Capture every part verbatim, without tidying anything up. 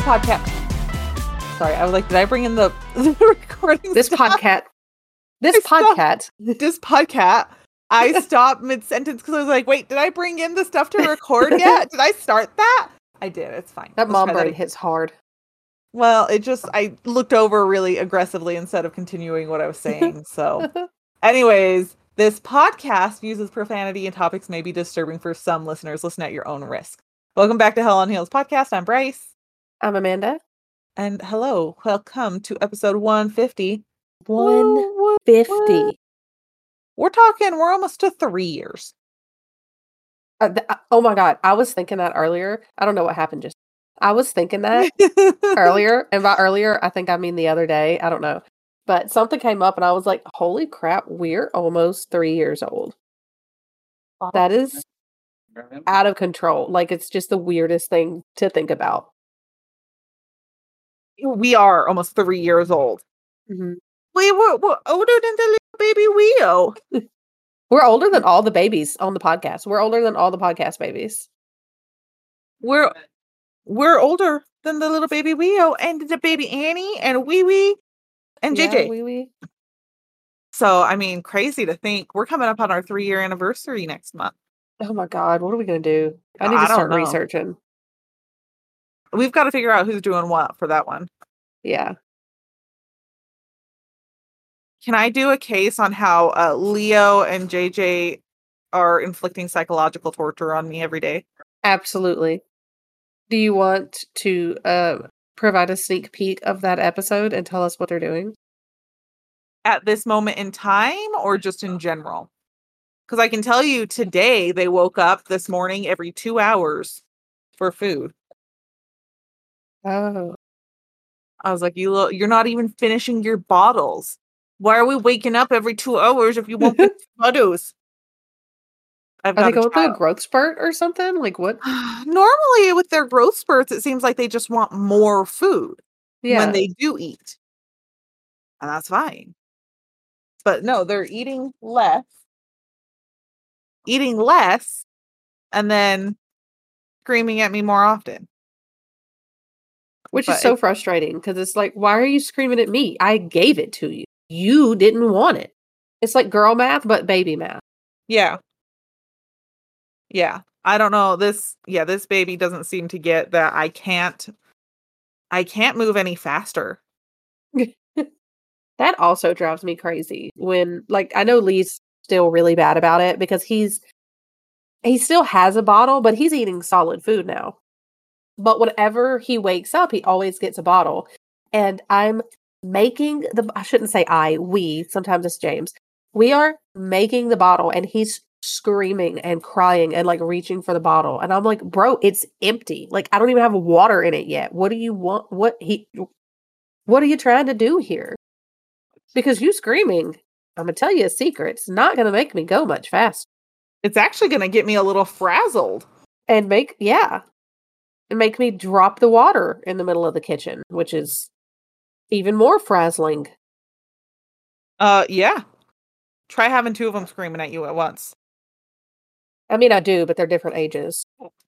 podcast. Sorry, I was like, did I bring in the, the recording? This stuff? podcast. This I podcast. Stopped, this podcast. I stopped mid sentence because I was like, wait, did I bring in the stuff to record yet? Did I start that? I did. It's fine. That Let's mom try brain that. hits hard. Well, it just, I looked over really aggressively instead of continuing what I was saying. So, anyways, this podcast uses profanity and topics may be disturbing for some listeners. Listen at your own risk. Welcome back to Hell on Heels podcast. I'm Bryce. I'm Amanda. And hello, welcome to episode one fifty. one fifty. We're talking, we're almost to three years. Uh, th- oh my God. I was thinking that earlier. I don't know what happened just. I was thinking that earlier. And by earlier, I think I mean the other day. I don't know. But something came up and I was like, holy crap, we're almost three years old. That is out of control. Like, it's just the weirdest thing to think about. We are almost three years old. Mm-hmm. We were, we're older than the little baby Leo. We're older than all the babies on the podcast. We're older than all the podcast babies. We're we're older than the little baby Leo and the baby Annie and Wee Wee and yeah, J J. Wee Wee. So, I mean, crazy to think we're coming up on our three year anniversary next month. Oh my God, what are we gonna do? I need I to start don't know. researching. We've got to figure out who's doing what for that one. Yeah. Can I do a case on how uh, Leo and J J are inflicting psychological torture on me every day? Absolutely. Do you want to uh, provide a sneak peek of that episode and tell us what they're doing? At this moment in time or just in general? Because I can tell you today they woke up this morning every two hours for food. Oh. I was like, you lo- you're not even finishing your bottles. Why are we waking up every two hours if you won't finish bottles? I've Are they got going a through a child. growth spurt or something? Like what? Normally with their growth spurts, it seems like they just want more food Yeah. when they do eat. And that's fine. But no, they're eating less. Eating less and then screaming at me more often. Which But is so it- frustrating because it's like, why are you screaming at me? I gave it to you. You didn't want it. It's like girl math, but baby math. Yeah. Yeah. I don't know. This, yeah, this baby doesn't seem to get that I can't, I can't move any faster. That also drives me crazy when, like, I know Lee's still really bad about it because he's, he still has a bottle, but he's eating solid food now. But whenever he wakes up, he always gets a bottle. And I'm making the, I shouldn't say I, we, sometimes it's James. We are making the bottle and he's screaming and crying and like reaching for the bottle. And I'm like, bro, it's empty. Like, I don't even have water in it yet. What do you want? What he, what are you trying to do here? Because you screaming, I'm going to tell you a secret. It's not going to make me go much faster. It's actually going to get me a little frazzled. And make, yeah. And make me drop the water in the middle of the kitchen, which is even more frazzling. Uh, yeah. Try having two of them screaming at you at once. I mean, I do, but they're different ages.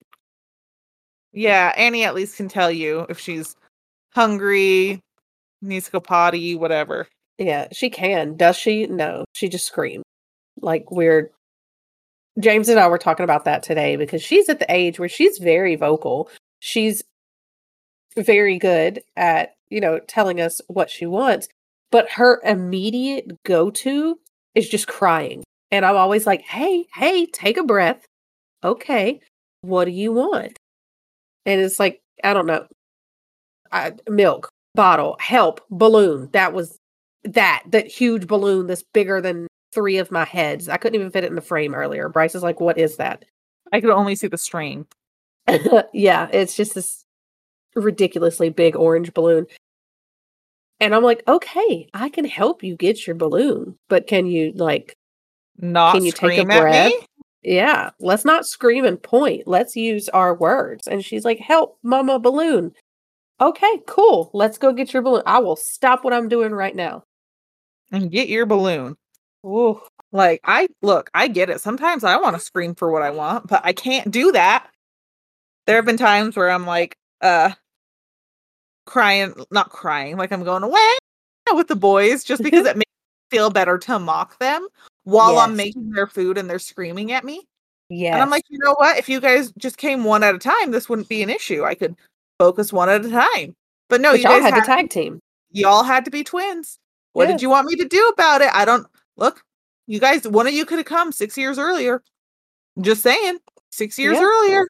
Yeah, Annie at least can tell you if she's hungry, needs to go potty, whatever. Yeah, she can. Does she? No, she just screams. Like weird. James and I were talking about that today because she's at the age where she's very vocal. She's very good at, you know, telling us what she wants. But her immediate go-to is just crying. And I'm always like, hey, hey, take a breath. Okay, what do you want? And it's like, I don't know. I, milk, bottle, help, balloon. That was that, that huge balloon that's bigger than three of my heads. I couldn't even fit it in the frame earlier. Bryce is like, what is that? I could only see the string. Yeah, it's just this ridiculously big orange balloon. And I'm like, okay, I can help you get your balloon, but can you like Not can you take a scream at breath? me? Yeah, let's not scream and point. Let's use our words. And she's like, help, mama balloon. Okay, cool. Let's go get your balloon. I will stop what I'm doing right now. And get your balloon. Ooh. Like, I look, I get it. Sometimes I want to scream for what I want, but I can't do that. There have been times where I'm like, uh, crying, not crying, like I'm going away with the boys just because it makes me feel better to mock them while Yes. I'm making their food and they're screaming at me. Yes. And I'm like, you know what? If you guys just came one at a time, this wouldn't be an issue. I could focus one at a time. But no, but you y'all guys had had to tag team. Y'all had to be twins. What Yes. did you want me to do about it? I don't look. You guys, one of you could have come six years earlier. Just saying, six years Yeah. earlier.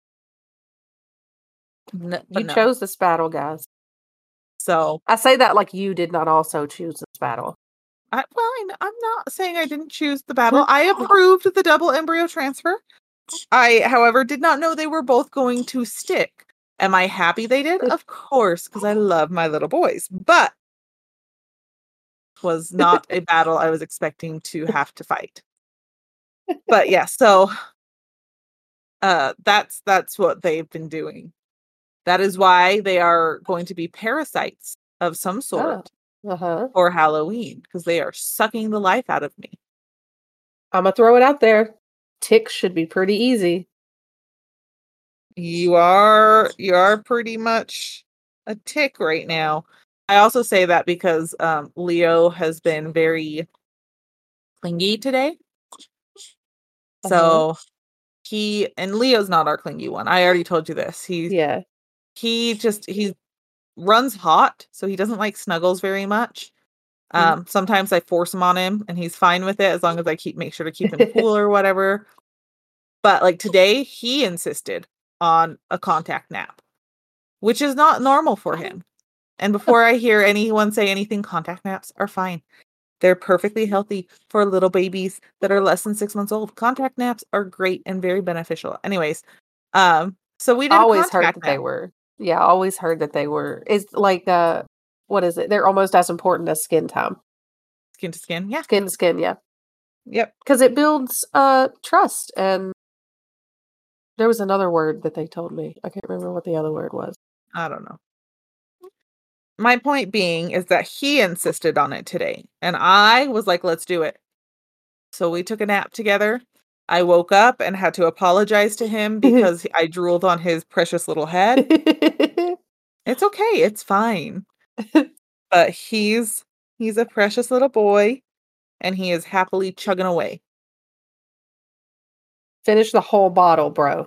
No, You no. chose this battle, guys. So I say that like you did not also choose this battle. I, well, I, I'm not saying I didn't choose the battle. I approved the double embryo transfer. I, however, did not know they were both going to stick. Am I happy they did? Of course, because I love my little boys. But was not a battle I was expecting to have to fight. But yeah, so uh, that's that's what they've been doing. That is why they are going to be parasites of some sort. Oh. Uh-huh. For Halloween, because they are sucking the life out of me. I'm gonna throw it out there. Ticks should be pretty easy. You are you are pretty much a tick right now. I also say that because um, Leo has been very clingy today. Uh-huh. So he and Leo's not our clingy one. I already told you this. He yeah. He just he runs hot, so he doesn't like snuggles very much. Um, sometimes I force him on him and he's fine with it as long as I keep make sure to keep him cool or whatever. But like today, he insisted on a contact nap, which is not normal for him. And before I hear anyone say anything, contact naps are fine. They're perfectly healthy for little babies that are less than six months old. Contact naps are great and very beneficial. Anyways, um, so we did I always a heard that nap. they were. Yeah, I always heard that they were. It's like uh, what is it? They're almost as important as skin time. Skin to skin, yeah. Skin to skin, yeah. Yep. Because it builds uh trust, and there was another word that they told me. I can't remember what the other word was. I don't know. My point being is that he insisted on it today, and I was like, let's do it. So we took a nap together. I woke up and had to apologize to him because I drooled on his precious little head. It's okay. It's fine. But he's he's a precious little boy, and he is happily chugging away. Finish the whole bottle, bro.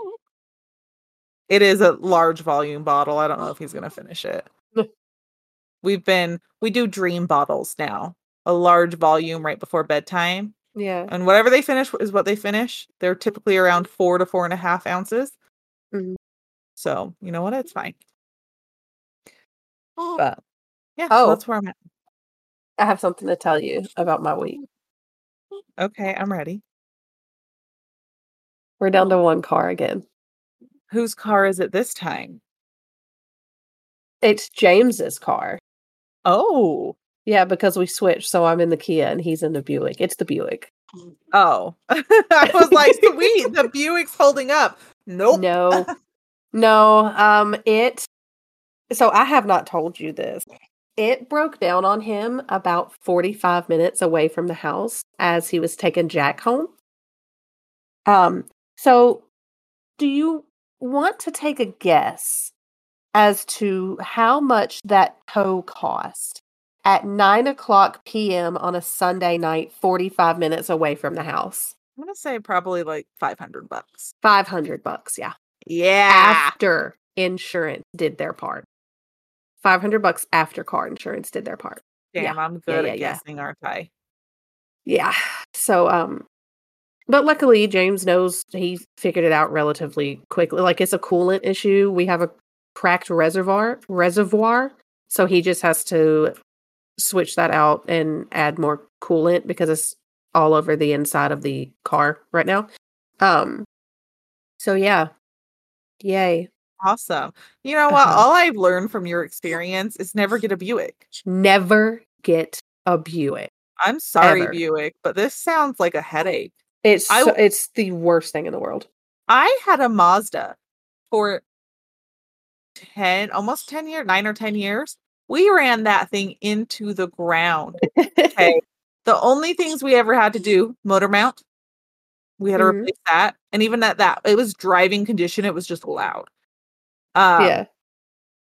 It is a large volume bottle. I don't know if he's going to finish it. We've been, we do dream bottles now. A large volume right before bedtime. Yeah. And whatever they finish is what they finish. They're typically around four to four and a half ounces. Mm-hmm. So, you know what? It's fine. But, yeah, oh, so that's where I'm at. I have something to tell you about my week. Okay, I'm ready. We're down to one car again. Whose car is it this time? It's James's car. Oh. Yeah, because we switched, so I'm in the Kia and he's in the Buick. It's the Buick. Oh. I was like, sweet, the Buick's holding up. Nope. No. No, um, it... So I have not told you this. It broke down on him about forty-five minutes away from the house as he was taking Jack home. Um, so do you want to take a guess as to how much that tow cost at nine o'clock p.m. on a Sunday night, forty-five minutes away from the house? I'm going to say probably like five hundred bucks. five hundred bucks, yeah. Yeah. After insurance did their part. five hundred bucks after car insurance did their part. Damn, yeah. I'm good yeah, at yeah, guessing, aren't I? Yeah. So, um, but luckily James knows he figured it out relatively quickly. Like it's a coolant issue. We have a cracked reservoir, reservoir. So he just has to switch that out and add more coolant because it's all over the inside of the car right now. Um, so yeah. Yay. Awesome. You know what? Uh-huh. All I've learned from your experience is never get a Buick. Never get a Buick. I'm sorry, Ever. Buick, but this sounds like a headache. It's I, so, it's the worst thing in the world. I had a Mazda for ten, almost ten years, nine or ten years. We ran that thing into the ground. Okay. The only things we ever had to do, motor mount. We had to mm-hmm. replace that. And even at that, it was driving condition. It was just loud. Um, yeah.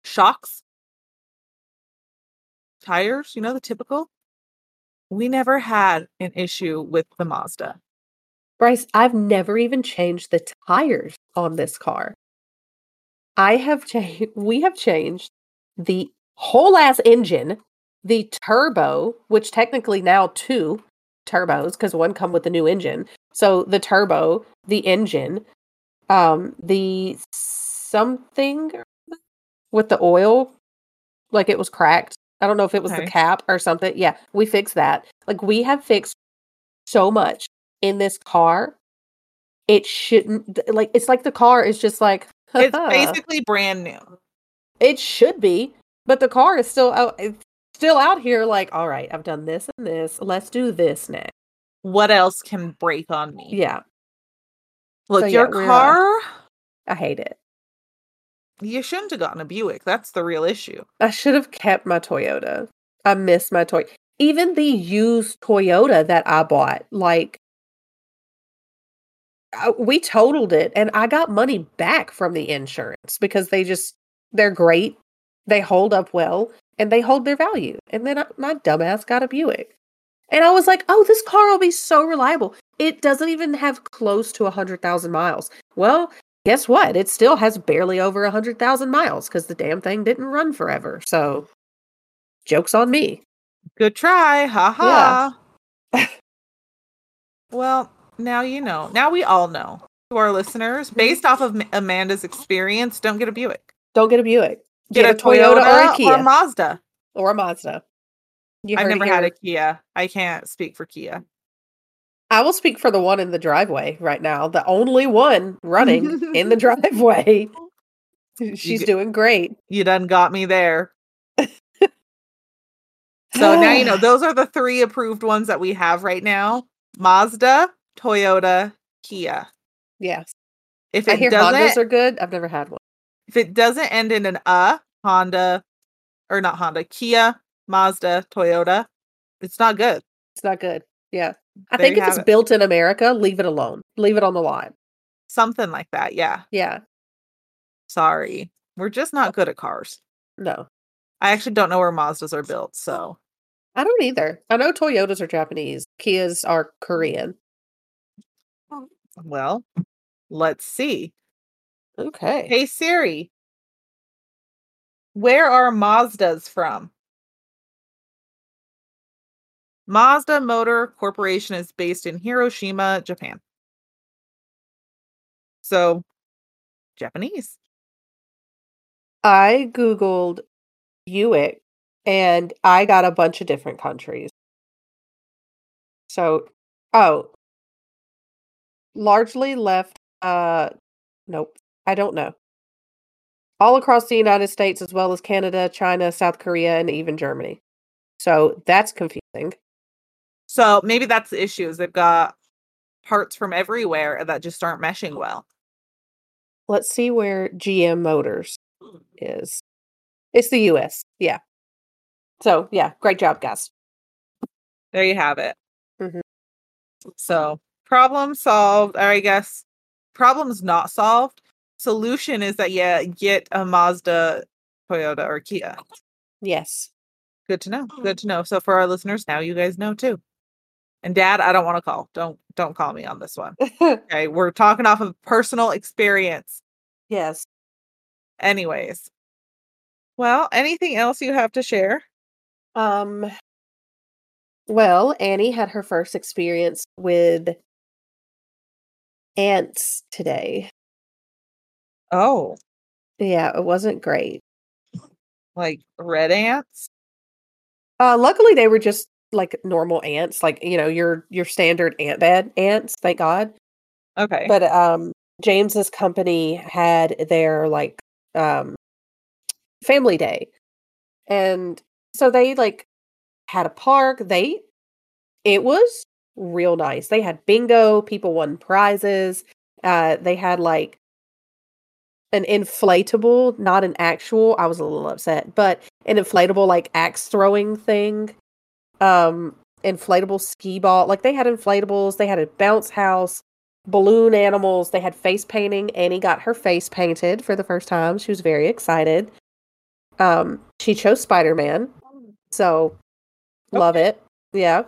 shocks, tires, you know, the typical. We never had an issue with the Mazda. Bryce, I've never even changed the tires on this car. I have changed, we have changed the whole ass engine, the turbo, which technically now two turbos, because one come with the new engine. So the turbo, the engine, um, the something with the oil, like it was cracked. I don't know if it was Okay. the cap or something. Yeah, we fixed that. Like we have fixed so much in this car. It shouldn't, like, it's like the car is just like, It's basically brand new. it should be, but the car is still out, it's still out here like, all right, I've done this and this. Let's do this next. What else can break on me? Yeah. Look, So, your yeah, we're, car, uh, I hate it. you shouldn't have gotten a Buick. That's the real issue. I should have kept my Toyota. I miss my Toy. Even the used Toyota that I bought, like, I- we totaled it and I got money back from the insurance because they just, they're great. They hold up well and they hold their value. And then I, my dumbass got a Buick. And I was like, oh, this car will be so reliable. It doesn't even have close to one hundred thousand miles. Well, guess what? It still has barely over one hundred thousand miles because the damn thing didn't run forever. So, joke's on me. Good try. Ha ha. Yeah. Well, now you know. Now we all know. To our listeners, based off of Amanda's experience, don't get a Buick. Don't get a Buick. Get, get a, a Toyota, Toyota or a Kia. Or a Mazda. Or a Mazda. You I've never had a Kia. I can't speak for Kia. I will speak for the one in the driveway right now. The only one running in the driveway. She's you, doing great. You done got me there. So now you know, those are the three approved ones that we have right now. Mazda, Toyota, Kia. Yes. If I it hear doesn't, Hondas are good. I've never had one. If it doesn't end in an uh, Honda, or not Honda, Kia, Mazda, Toyota, it's not good. It's not good. Yeah. I There think if it's it. built in America, leave it alone. Leave it on the lot. Something like that. Yeah. Yeah. Sorry. We're just not good at cars. No. I actually don't know where Mazdas are built, so. I don't either. I know Toyotas are Japanese. Kias are Korean. Well, let's see. Okay. Hey Siri, where are Mazdas from? Mazda Motor Corporation is based in Hiroshima, Japan. So, Japanese. I Googled Buick and I got a bunch of different countries. So, oh, largely left, uh, nope, I don't know. All across the United States, as well as Canada, China, South Korea, and even Germany. So that's confusing. So maybe that's the issue, is they've got parts from everywhere that just aren't meshing well. Let's see where G M Motors is. It's the U S. Yeah. So, yeah, great job, guys. There you have it. Mm-hmm. So, problem solved, or I guess problem's not solved. Solution is that, yeah, get a Mazda, Toyota, or Kia. Yes. Good to know. Good to know. So for our listeners, now you guys know too. And Dad, I don't want to call. Don't don't call me on this one. Okay, we're talking off of personal experience. Yes. Anyways. Well, anything else you have to share? Um well, Annie had her first experience with ants today. Oh. Yeah, it wasn't great. Like red ants? Uh luckily they were just like normal ants, like, you know, your your standard ant bed ants, thank God. Okay. But um James's company had their like um family day. And so they like had a park. They it was real nice. They had bingo, people won prizes. Uh they had like an inflatable, not an actual, I was a little upset, but an inflatable like axe throwing thing. Um inflatable skee ball. Like they had inflatables, they had a bounce house, balloon animals, they had face painting. Annie got her face painted for the first time. She was very excited. Um, she chose Spider-Man, so love Okay. it. Yeah.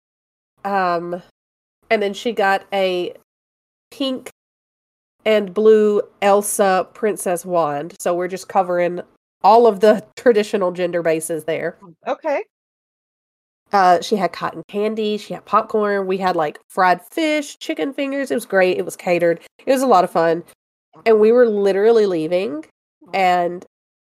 Um, and then she got a pink and blue Elsa princess wand. So we're just covering all of the traditional gender bases there. Okay. Uh, she had cotton candy, she had popcorn, we had like fried fish, chicken fingers. It was great. It was catered. It was a lot of fun. And we were literally leaving. And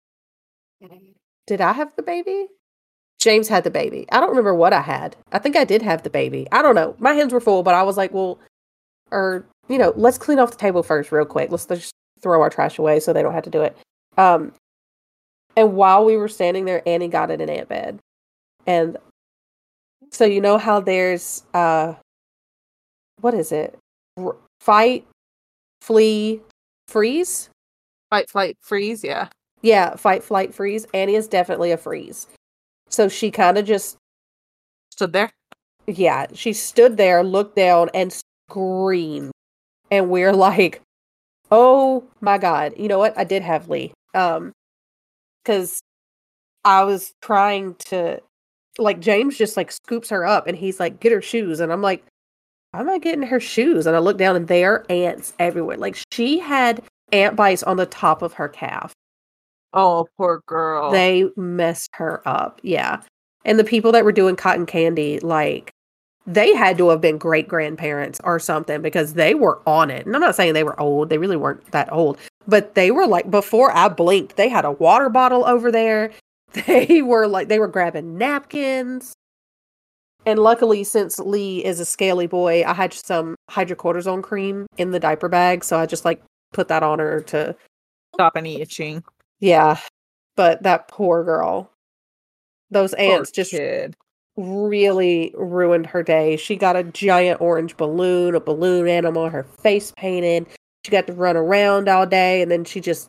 did I have the baby? James had the baby. I don't remember what I had. I think I did have the baby. I don't know. My hands were full, but I was like, well, or, you know, let's clean off the table first real quick. Let's just throw our trash away so they don't have to do it. Um, and while we were standing there, Annie got in an ant bed. And so you know how there's, uh, what is it? R- fight, flee, freeze? Fight, flight, freeze. Yeah. Yeah, fight, flight, freeze. Annie is definitely a freeze. So she kind of just, Stood there. yeah, she stood there, looked down, and screamed. And we're like, oh my God. You know what? I did have Lee. Um, because I was trying to, like, James just like scoops her up and he's like, get her shoes. And I'm like, I'm not getting her shoes. And I look down and there are ants everywhere. Like, she had ant bites on the top of her calf. Oh, poor girl. They messed her up. Yeah. And the people that were doing cotton candy, like, they had to have been great grandparents or something because they were on it. And I'm not saying they were old. They really weren't that old. But they were like, before I blinked, they had a water bottle over there. They were like, they were grabbing napkins. And luckily, since Lee is a scaly boy, I had some hydrocortisone cream in the diaper bag. So I just like put that on her to Stop any itching. Yeah. But that poor girl, those ants Poor just kid. really ruined her day. She got a giant orange balloon, a balloon animal, her face painted. She got to run around all day, and then she just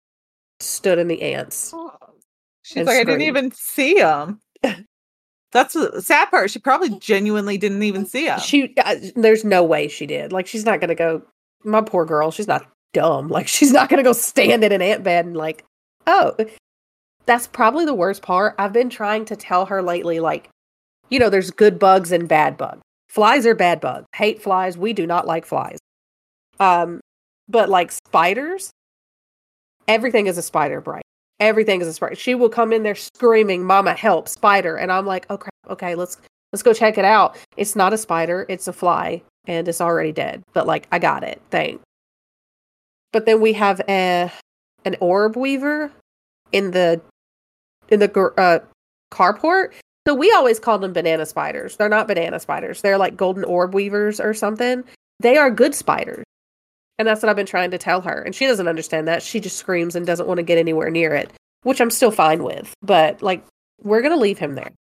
stood in the ants. She's and like, I didn't screamed. even see him. That's the sad part. She probably genuinely didn't even see him. She, uh, there's no way she did. Like, she's not gonna go. My poor girl, she's not dumb. Like, she's not gonna go stand in an ant bed and like, oh, that's probably the worst part. I've been trying to tell her lately, like, you know, there's good bugs and bad bugs. Flies are bad bugs. Hate flies. We do not like flies. Um, but like spiders, everything is a spider, Bright. Everything is a spider. She will come in there screaming, "Mama, help, spider!" And I'm like, "Oh crap! Okay, let's let's go check it out." It's not a spider. It's a fly, and it's already dead. But like, I got it. Thanks. But then we have a an orb weaver in the in the uh, carport. So we always call them banana spiders. They're not banana spiders. They're like golden orb weavers or something. They are good spiders. And that's what I've been trying to tell her. And she doesn't understand that. She just screams and doesn't want to get anywhere near it, which I'm still fine with. But like, we're going to leave him there.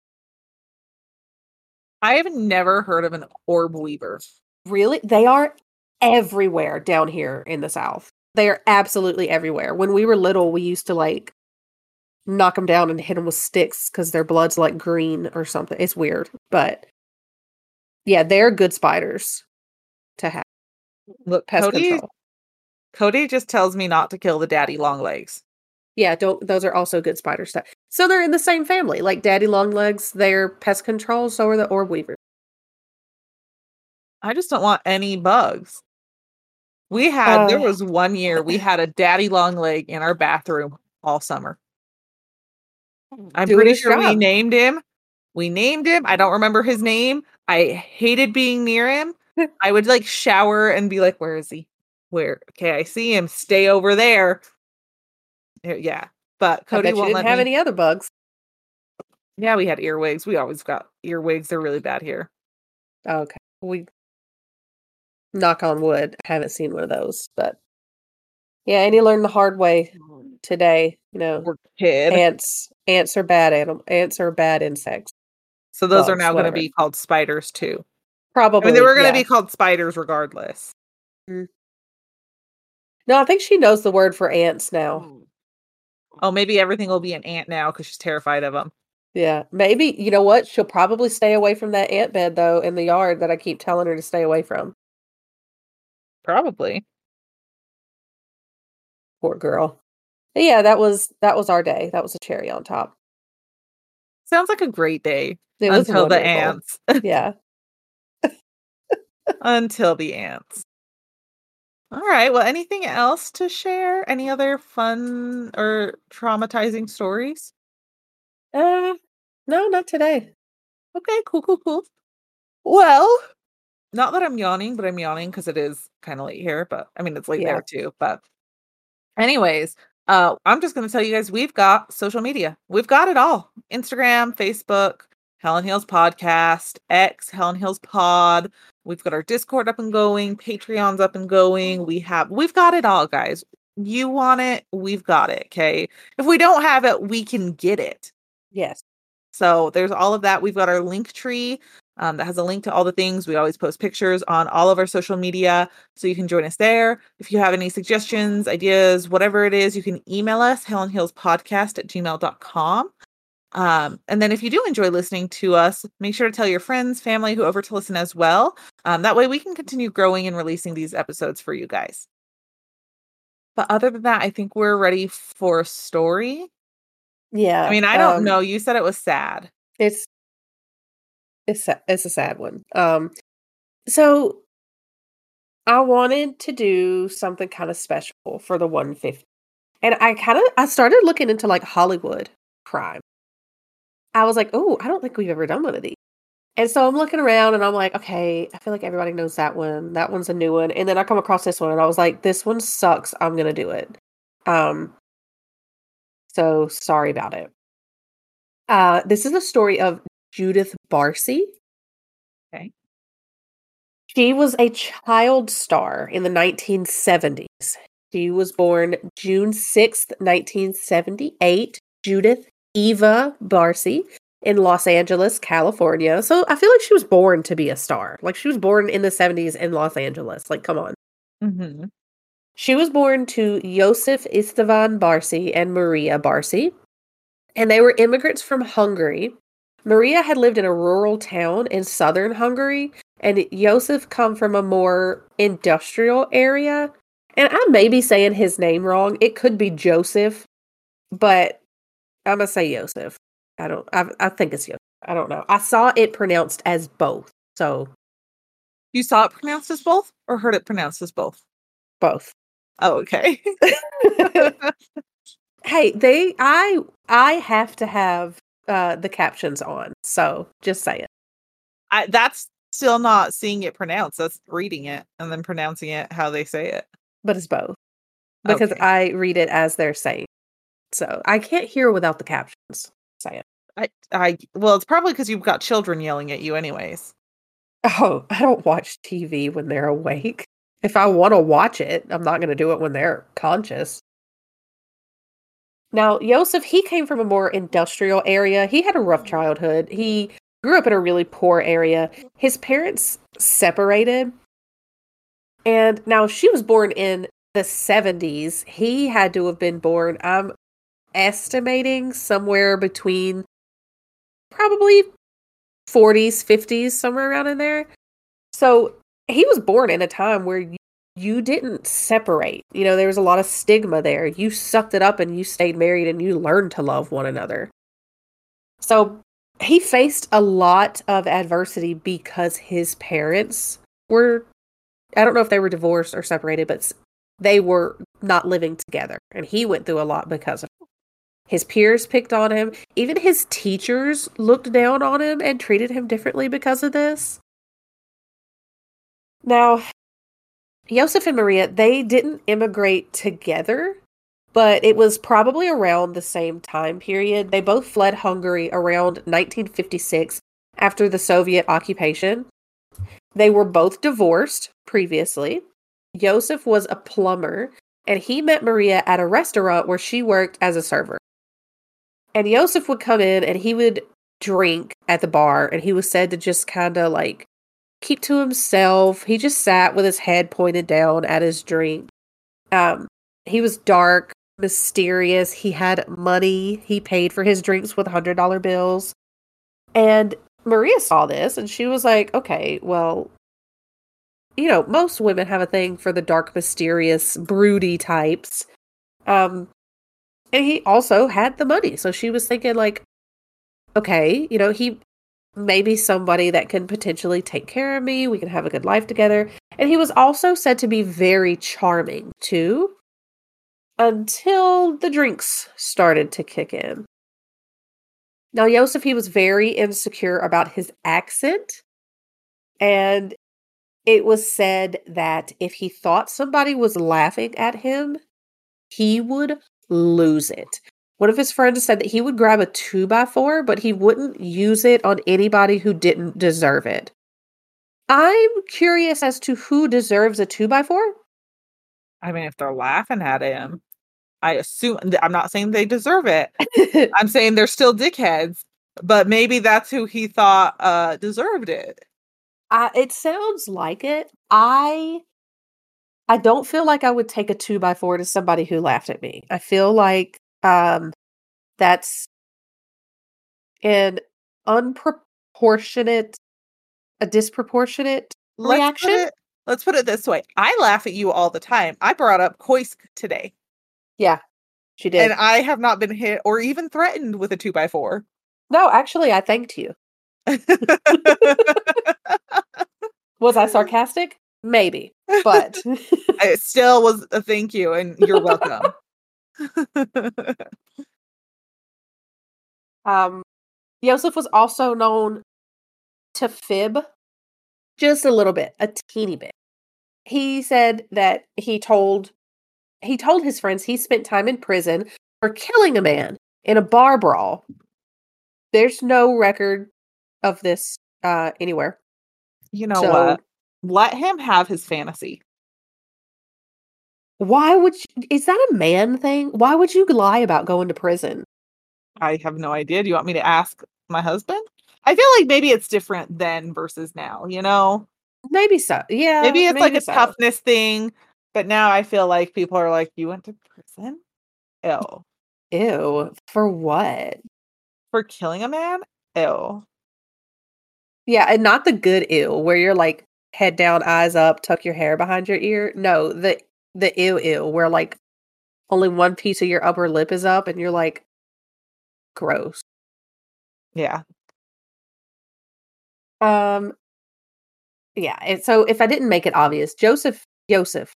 I have never heard of an orb weaver. Really? They are everywhere down here in the South. They are absolutely everywhere. When we were little, we used to like knock them down and hit them with sticks because their blood's like green or something. It's weird. But yeah, they're good spiders to have. Look, Pest Cody, control. Cody just tells me not to kill the daddy long legs. Yeah, don't those are also good spider stuff. So they're in the same family. Like daddy long legs, they're pest control, so are the orb weavers. I just don't want any bugs. We had, Uh, there was one year we had a daddy long leg in our bathroom all summer. I'm doing pretty his sure we job. named him. We named him. I don't remember his name. I hated being near him. I would like shower and be like, where is he? Where? Okay, I see him. Stay over there. Uh, Yeah. But I Cody bet you won't didn't let have me. any other bugs. Yeah, we had earwigs. We always got earwigs. They're really bad here. Okay. We knock on wood. I haven't seen one of those, but yeah, Annie learned the hard way today. You know, Poor kid. ants ants are bad animal ants are bad insects. So those are Bugs, now going to whatever. be called spiders too. Probably. I mean, they were going to yeah. be called spiders regardless. Mm. No, I think she knows the word for ants now. Oh, maybe everything will be an ant now because she's terrified of them. Yeah, maybe, you know what? She'll probably stay away from that ant bed, though, in the yard that I keep telling her to stay away from. Probably. Poor girl. Yeah, that was that was our day. That was a cherry on top. Sounds like a great day. It was Until the wonderful. ants. Yeah. Until the ants. All right. Well, anything else to share? Any other fun or traumatizing stories? Uh, no, not today. Okay, cool, cool, cool. Well, not that I'm yawning, but I'm yawning because it is kind of late here. But I mean, it's late Yeah. there too. But anyways, uh, I'm just going to tell you guys we've got social media. We've got it all: Instagram, Facebook, Helen Hills Podcast, X, Helen Hills Pod. We've got our Discord up and going, Patreon's up and going. We have, we've got it all, guys. You want it, we've got it. Okay. If we don't have it, we can get it. Yes. So there's all of that. We've got our link tree um, that has a link to all the things. We always post pictures on all of our social media, so you can join us there. If you have any suggestions, ideas, whatever it is, you can email us, helenhillspodcast at gmail dot com. Um, and then if you do enjoy listening to us, make sure to tell your friends, family, whoever to listen as well. Um, that way we can continue growing and releasing these episodes for you guys. But other than that, I think we're ready for a story. Yeah. I mean, I don't um, know. You said it was sad. It's it's sa- it's a sad one. Um, so I wanted to do something kind of special for the one fifty, and I kind of I started looking into like Hollywood crime. I was like, oh, I don't think we've ever done one of these. And so I'm looking around and I'm like, okay, I feel like everybody knows that one. That one's a new one. And then I come across this one and I was like, this one sucks. I'm gonna do it. Um, so sorry about it. Uh, this is the story of Judith Barcy. Okay. She was a child star in the nineteen seventies. She was born June sixth, nineteen seventy-eight. Judith Eva Barcy in Los Angeles, California. So I feel like she was born to be a star. Like she was born in the seventies in Los Angeles. Like, come on. Mm-hmm. She was born to Josef Istvan Barcy and Maria Barcy, and they were immigrants from Hungary. Maria had lived in a rural town in southern Hungary, and Josef come from a more industrial area. And I may be saying his name wrong. It could be Joseph, but I'm gonna say Joseph. I don't. I, I think it's Joseph. I don't know. I saw it pronounced as both, so You saw it pronounced as both or heard it pronounced as both? both. Oh, okay. Hey, they. I. I have to have uh the captions on. So just say it. I, that's still not seeing it pronounced. That's reading it and then pronouncing it how they say it. But it's both because Okay. I read it as they're saying. So I can't hear without the captions. Say it. I, I, well, it's probably because you've got children yelling at you, anyways. Oh, I don't watch T V when they're awake. If I want to watch it, I'm not going to do it when they're conscious. Now, Joseph, he came from a more industrial area. He had a rough childhood. He grew up in a really poor area. His parents separated. And now she was born in the seventies. He had to have been born, I'm estimating, somewhere between probably forties, fifties, somewhere around in there. So he was born in a time where you, you didn't separate. You know, there was a lot of stigma there. You sucked it up and you stayed married and you learned to love one another. So he faced a lot of adversity because his parents were, I don't know if they were divorced or separated, but they were not living together. And he went through a lot because of it. His peers picked on him. Even his teachers looked down on him and treated him differently because of this. Now, Joseph and Maria, they didn't immigrate together, but it was probably around the same time period. They both fled Hungary around nineteen fifty-six after the Soviet occupation. They were both divorced previously. Joseph was a plumber, and he met Maria at a restaurant where she worked as a server. And Joseph would come in and he would drink at the bar, and he was said to just kind of like keep to himself. He just sat with his head pointed down at his drink. Um, he was dark, mysterious. He had money. He paid for his drinks with one hundred dollar bills. And Maria saw this and she was like, okay, well, you know, most women have a thing for the dark, mysterious, broody types. Um, And he also had the money. So she was thinking, like, okay, you know, he may be somebody that can potentially take care of me. We can have a good life together. And he was also said to be very charming, too, until the drinks started to kick in. Now, Joseph, he was very insecure about his accent. And it was said that if he thought somebody was laughing at him, he would lose it. One of his friends said that he would grab a two by four, but he wouldn't use it on anybody who didn't deserve it. I'm curious as to who deserves a two by four. I mean, if they're laughing at him, I assume, I'm not saying they deserve it. I'm saying they're still dickheads, but maybe that's who he thought uh, deserved it. Uh, it sounds like it. I I don't feel like I would take a two by four to somebody who laughed at me. I feel like um, that's an unproportionate, a disproportionate Let's reaction. put it, let's put it this way. I laugh at you all the time. I brought up Koisk today. Yeah, she did. And I have not been hit or even threatened with a two by four. No, actually, I thanked you. Was I sarcastic? Maybe, but it still was a thank you, and you're welcome. um, Joseph was also known to fib just a little bit, a teeny bit. He said that he told he told his friends he spent time in prison for killing a man in a bar brawl. There's no record of this uh, anywhere. You know So, what? Let him have his fantasy. Why would you, is that a man thing? Why would you lie about going to prison? I have no idea. Do you want me to ask my husband? I feel like maybe it's different then versus now, you know? Maybe so. Yeah. Maybe it's maybe like a so. toughness thing, but now I feel like people are like, you went to prison? Ew. Ew. For what? For killing a man? Ew. Yeah, and not the good ew, where you're like head down, eyes up, tuck your hair behind your ear. No, the the ew ew, where like only one piece of your upper lip is up and you're like, gross. Yeah. Um yeah, and so if I didn't make it obvious, Joseph Joseph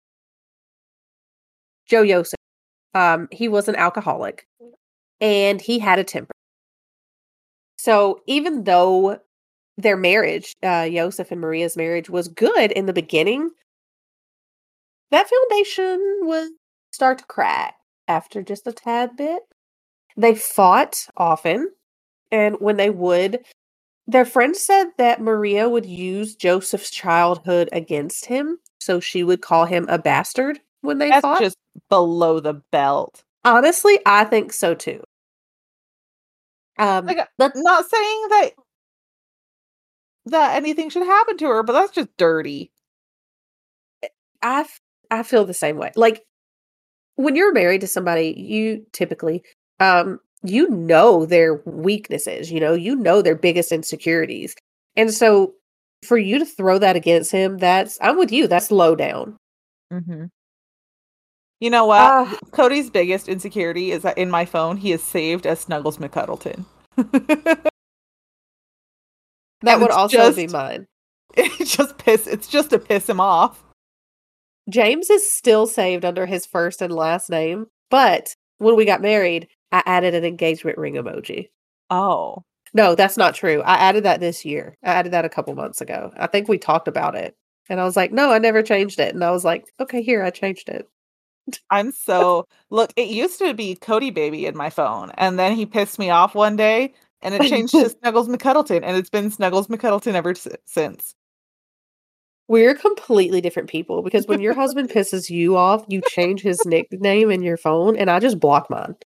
Joe Joseph, um, he was an alcoholic and he had a temper. So even though their marriage, uh, Joseph and Maria's marriage, was good in the beginning, that foundation would start to crack after just a tad bit. They fought often, and when they would, their friends said that Maria would use Joseph's childhood against him, so she would call him a bastard when they That's fought. just below the belt. Honestly, I think so too. Um, Like, but not saying that that anything should happen to her, but that's just dirty. I, f- I feel the same way. Like, when you're married to somebody, you typically, um, you know their weaknesses, you know, you know their biggest insecurities. And so for you to throw that against him, that's, I'm with you, that's low down. Mm-hmm. You know what? Uh, Cody's biggest insecurity is that in my phone, he is saved as Snuggles McCuddleton. that And would it's also just- be mine. It just piss. It's just to piss him off. James is still saved under his first and last name, but when we got married, I added an engagement ring emoji. Oh. No, that's not true. I added that this year. I added that a couple months ago. I think we talked about it. And I was like, no, I never changed it. And I was like, okay, here, I changed it. I'm so look, it used to be Cody Baby in my phone, and then he pissed me off one day, and it changed to Snuggles McCuddleton, and it's been Snuggles McCuddleton ever s- since. We're completely different people because when your husband pisses you off, you change his nickname in your phone, and I just block mine.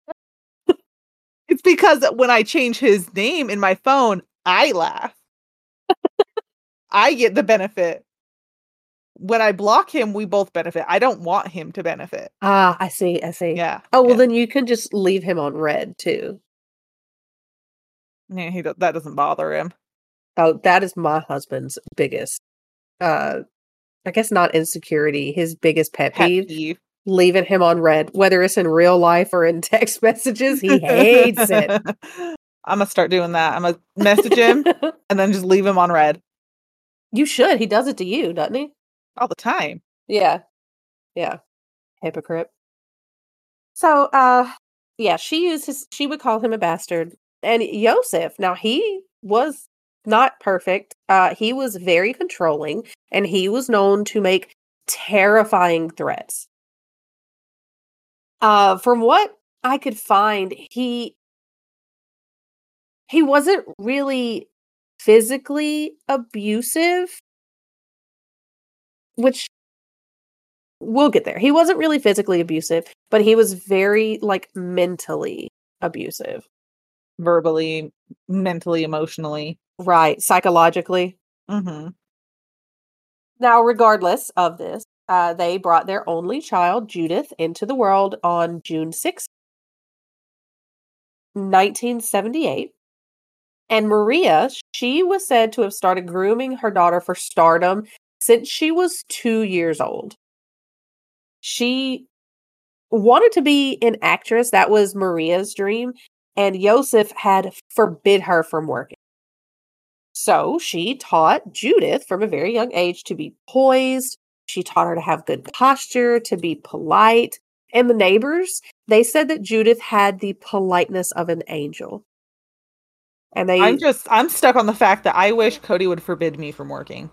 It's because when I change his name in my phone, I laugh. I get the benefit. When I block him, we both benefit. I don't want him to benefit. Ah, I see. I see. Yeah. Oh, well, yeah. then you can just leave him on red too. Yeah, he do- that doesn't bother him. Oh, that is my husband's biggest, uh, I guess not insecurity, his biggest pet Pet peeve. peeve. leaving him on red, whether it's in real life or in text messages. He hates it. I'm gonna start doing that. I'm gonna message him and then just leave him on red You should. He does it to you, doesn't he? all the time. Yeah. Yeah. Hypocrite. So, uh, yeah, she uses, she would call him a bastard. And Yosef, now he was not perfect. Uh, he was very controlling and he was known to make terrifying threats. Uh, from what I could find, he he wasn't really physically abusive, which we'll get there. He wasn't really physically abusive, but he was very like mentally abusive. Verbally, mentally, emotionally. Right, psychologically. Mm-hmm. Now, regardless of this, uh, they brought their only child, Judith, into the world on June sixth, nineteen seventy-eight. And Maria, she was said to have started grooming her daughter for stardom since she was two years old. She wanted to be an actress. That was Maria's dream. And Yosef had forbid her from working. So she taught Judith from a very young age to be poised. She taught her to have good posture, to be polite. And the neighbors, they said that Judith had the politeness of an angel. And they I'm just, I'm stuck on the fact that I wish Cody would forbid me from working.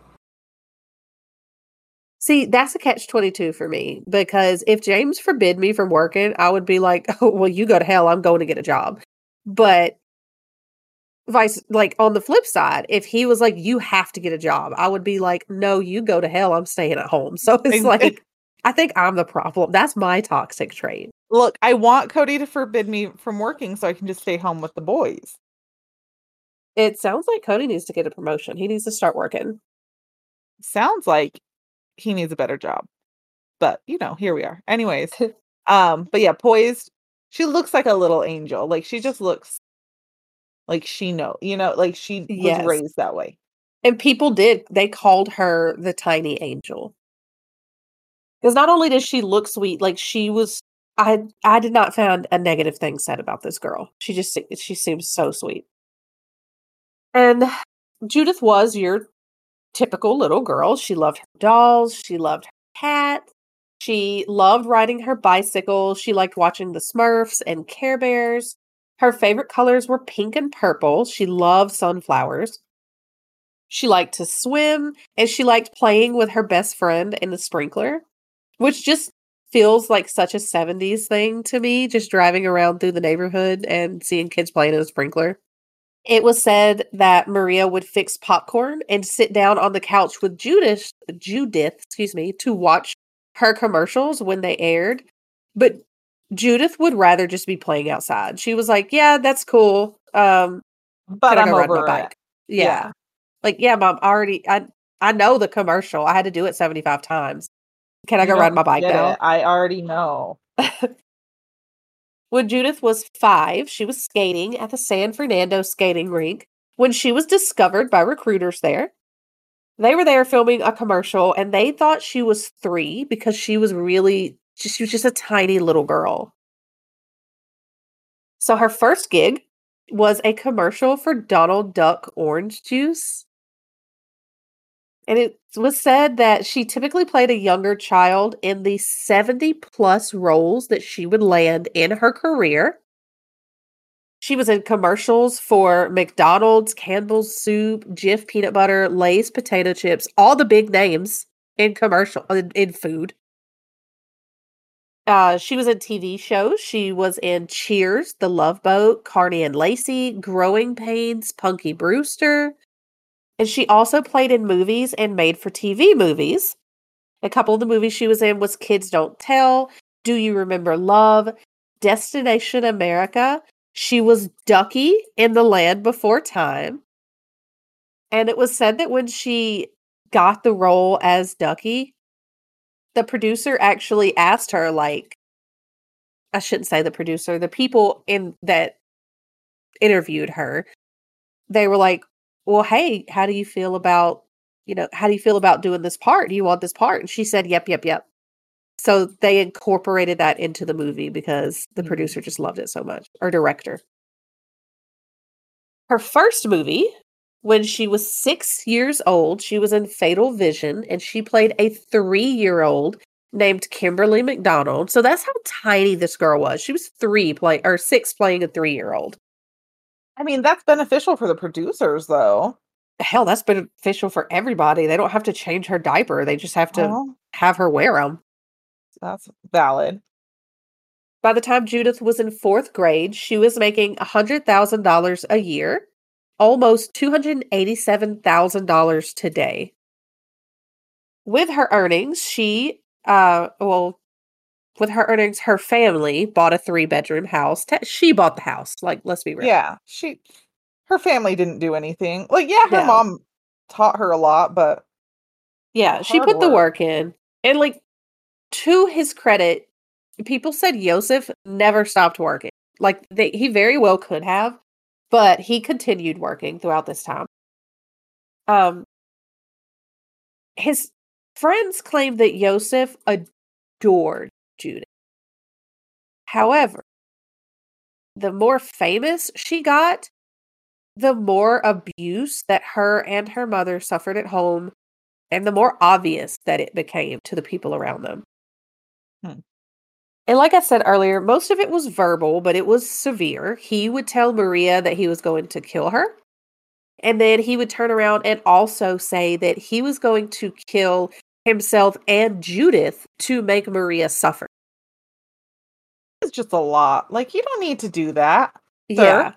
see, that's a catch twenty-two for me, because if James forbid me from working, I would be like, oh, well, you go to hell. I'm going to get a job. But vice, like on the flip side, if he was like, you have to get a job, I would be like, no, you go to hell. I'm staying at home. So it's like, I think I'm the problem. That's my toxic trait. Look, I want Cody to forbid me from working so I can just stay home with the boys. It sounds like Cody needs to get a promotion. He needs to start working. Sounds like he needs a better job. But, you know, here we are. Anyways, um, but yeah, poised. She looks like a little angel. Like she just looks like she know, you know, like she Yes. was raised that way. And people did. They called her the tiny angel. Because not only does she look sweet, like she was, I I did not find a negative thing said about this girl. She just se- she seems so sweet. And Judith was your typical little girl. She loved her dolls. She loved her cat. She loved riding her bicycle. She liked watching the Smurfs and Care Bears. Her favorite colors were pink and purple. She loved sunflowers. She liked to swim, and she liked playing with her best friend in the sprinkler, which just feels like such a seventies thing to me, just driving around through the neighborhood and seeing kids playing in a sprinkler. It was said that Maria would fix popcorn and sit down on the couch with Judith, Judith, excuse me, to watch her commercials when they aired. But Judith would rather just be playing outside. She was like, "Yeah, that's cool. Um, But can I I'm go ride my over bike?" it. Yeah. Yeah. Like, yeah, mom, I already I I know the commercial. I had to do it seventy-five times. Can I You go ride don't my bike get now? it. I already know. When Judith was five, she was skating at the San Fernando skating rink when she was discovered by recruiters there. They were there filming a commercial and they thought she was three because she was really, she was just a tiny little girl. So her first gig was a commercial for Donald Duck orange juice. And it was said that she typically played a younger child in the seventy plus roles that she would land in her career. She was in commercials for McDonald's, Campbell's Soup, Jif Peanut Butter, Lay's Potato Chips, all the big names in commercial, in, in food. Uh, she was in T V shows. She was in Cheers, The Love Boat, Carney and Lacey, Growing Pains, Punky Brewster. And she also played in movies and made for T V movies. A couple of the movies she was in was Kids Don't Tell, Do You Remember Love, Destination America. She was Ducky in The Land Before Time. And it was said that when she got the role as Ducky, the producer actually asked her, like, I shouldn't say the producer, the people in that interviewed her, they were like, well, hey, how do you feel about, you know, how do you feel about doing this part? Do you want this part? And she said, yep, yep, yep. So they incorporated that into the movie because the Mhm. producer just loved it so much, or director. Her first movie, when she was six years old, she was in Fatal Vision, and she played a three-year-old named Kimberly McDonald. So that's how tiny this girl was. She was three play or six playing a three-year-old. I mean, that's beneficial for the producers, though. Hell, that's beneficial for everybody. They don't have to change her diaper. They just have to Well, have her wear them. that's valid. By the time Judith was in fourth grade, she was making one hundred thousand dollars a year, almost two hundred eighty-seven thousand dollars today. With her earnings, she, uh, well, with her earnings, her family bought a three-bedroom house. Te- She bought the house. Like, let's be real. Yeah, she, her family didn't do anything. Like, yeah, her No. mom taught her a lot, but Yeah, she hard put the work. work in. And, like, to his credit, people said Yosef never stopped working. Like, they, he very well could have, but he continued working throughout this time. Um, his friends claimed that Yosef adored Judith. However, the more famous she got, the more abuse that her and her mother suffered at home, and the more obvious that it became to the people around them. Hmm. And like I said earlier, most of it was verbal, but it was severe. He would tell Maria that he was going to kill her. And then he would turn around and also say that he was going to kill himself and Judith to make Maria suffer. It's just a lot. Like, you don't need to do that. Yeah.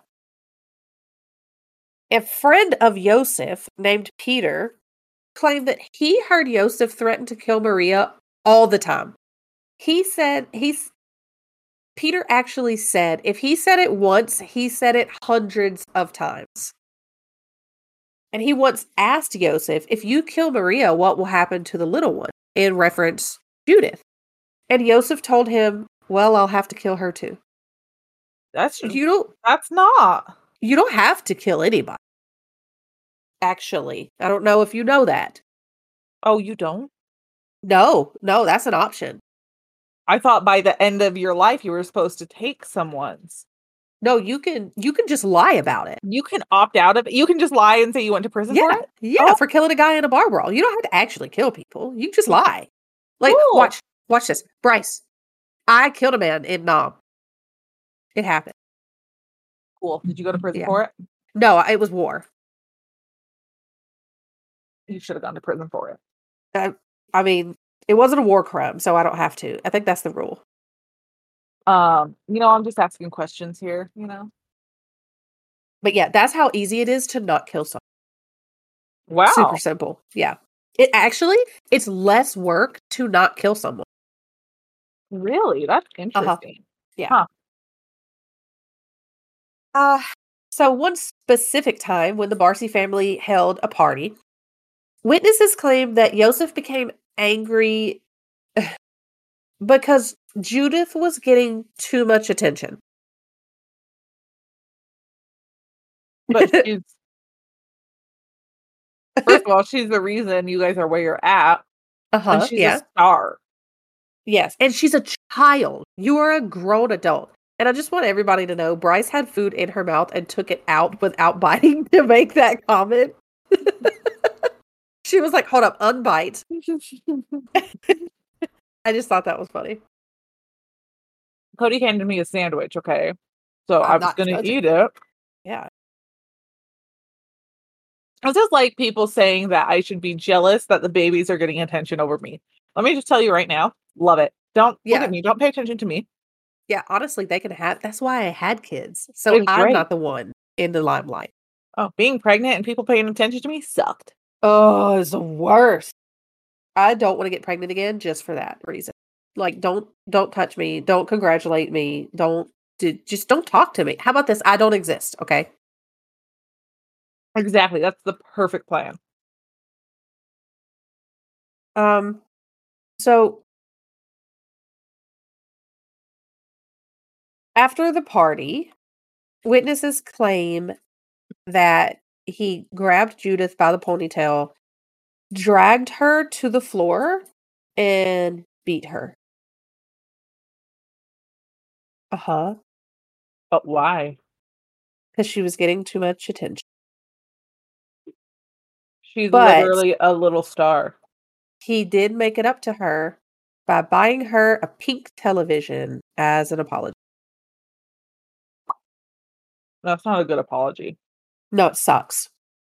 A friend of Yosef named Peter claimed that he heard Yosef threaten to kill Maria all the time. He said he's Peter actually said if he said it once, he said it hundreds of times. And he once asked Yosef, if you kill Maria, what will happen to the little one? In reference Judith. And Yosef told him, well, I'll have to kill her too. That's You don't that's not. you don't have to kill anybody. Actually, I don't know if you know that. Oh, you don't? No, no, that's an option. I thought by the end of your life you were supposed to take someone's. No, you can you can just lie about it. You can opt out of it. You can just lie and say you went to prison for Yeah, it? yeah, Oh. for killing a guy in a bar brawl. You don't have to actually kill people. You can just lie. Like, Cool. watch, watch this. Bryce, I killed a man in Nam. It happened. Cool. Did you go to prison Yeah. for it? No, it was war. You should have gone to prison for it. I, I mean, it wasn't a war crime, so I don't have to. I think that's the rule. Um, you know, I'm just asking questions here, you know. But yeah, that's how easy it is to not kill someone. Wow. Super simple. Yeah. It actually, it's less work to not kill someone. Really? That's interesting. Yeah. Huh. Uh, so one specific time when the Barcy family held a party, witnesses claim that Yosef became angry because Judith was getting too much attention. But she's first of all, she's the reason you guys are where you're at. Uh-huh. And she's Yeah. a star. Yes. And she's a child. You are a grown adult. And I just want everybody to know Bryce had food in her mouth and took it out without biting to make that comment. She was like, hold up, unbite. I just thought that was funny. Cody handed me a sandwich, okay? So I'm I was not gonna judging. eat it. Yeah. It's just like people saying that I should be jealous that the babies are getting attention over me. Let me just tell you right now, love it. Don't look Yeah. at me. Don't pay attention to me. Yeah, honestly, they can have. That's why I had kids. So It's I'm great. not the one in the limelight. Oh, being pregnant and people paying attention to me sucked. Oh, it's the worst. I don't want to get pregnant again just for that reason. Like, don't don't touch me. Don't congratulate me. Don't do, just don't talk to me. How about this? I don't exist. Okay. Exactly. That's the perfect plan. Um. So after the party, witnesses claim that he grabbed Judith by the ponytail, dragged her to the floor, and beat her. Uh-huh. But why? Because she was getting too much attention. She's But literally a little star. he did make it up to her by buying her a pink television as an apology. That's not a good apology. No, it sucks.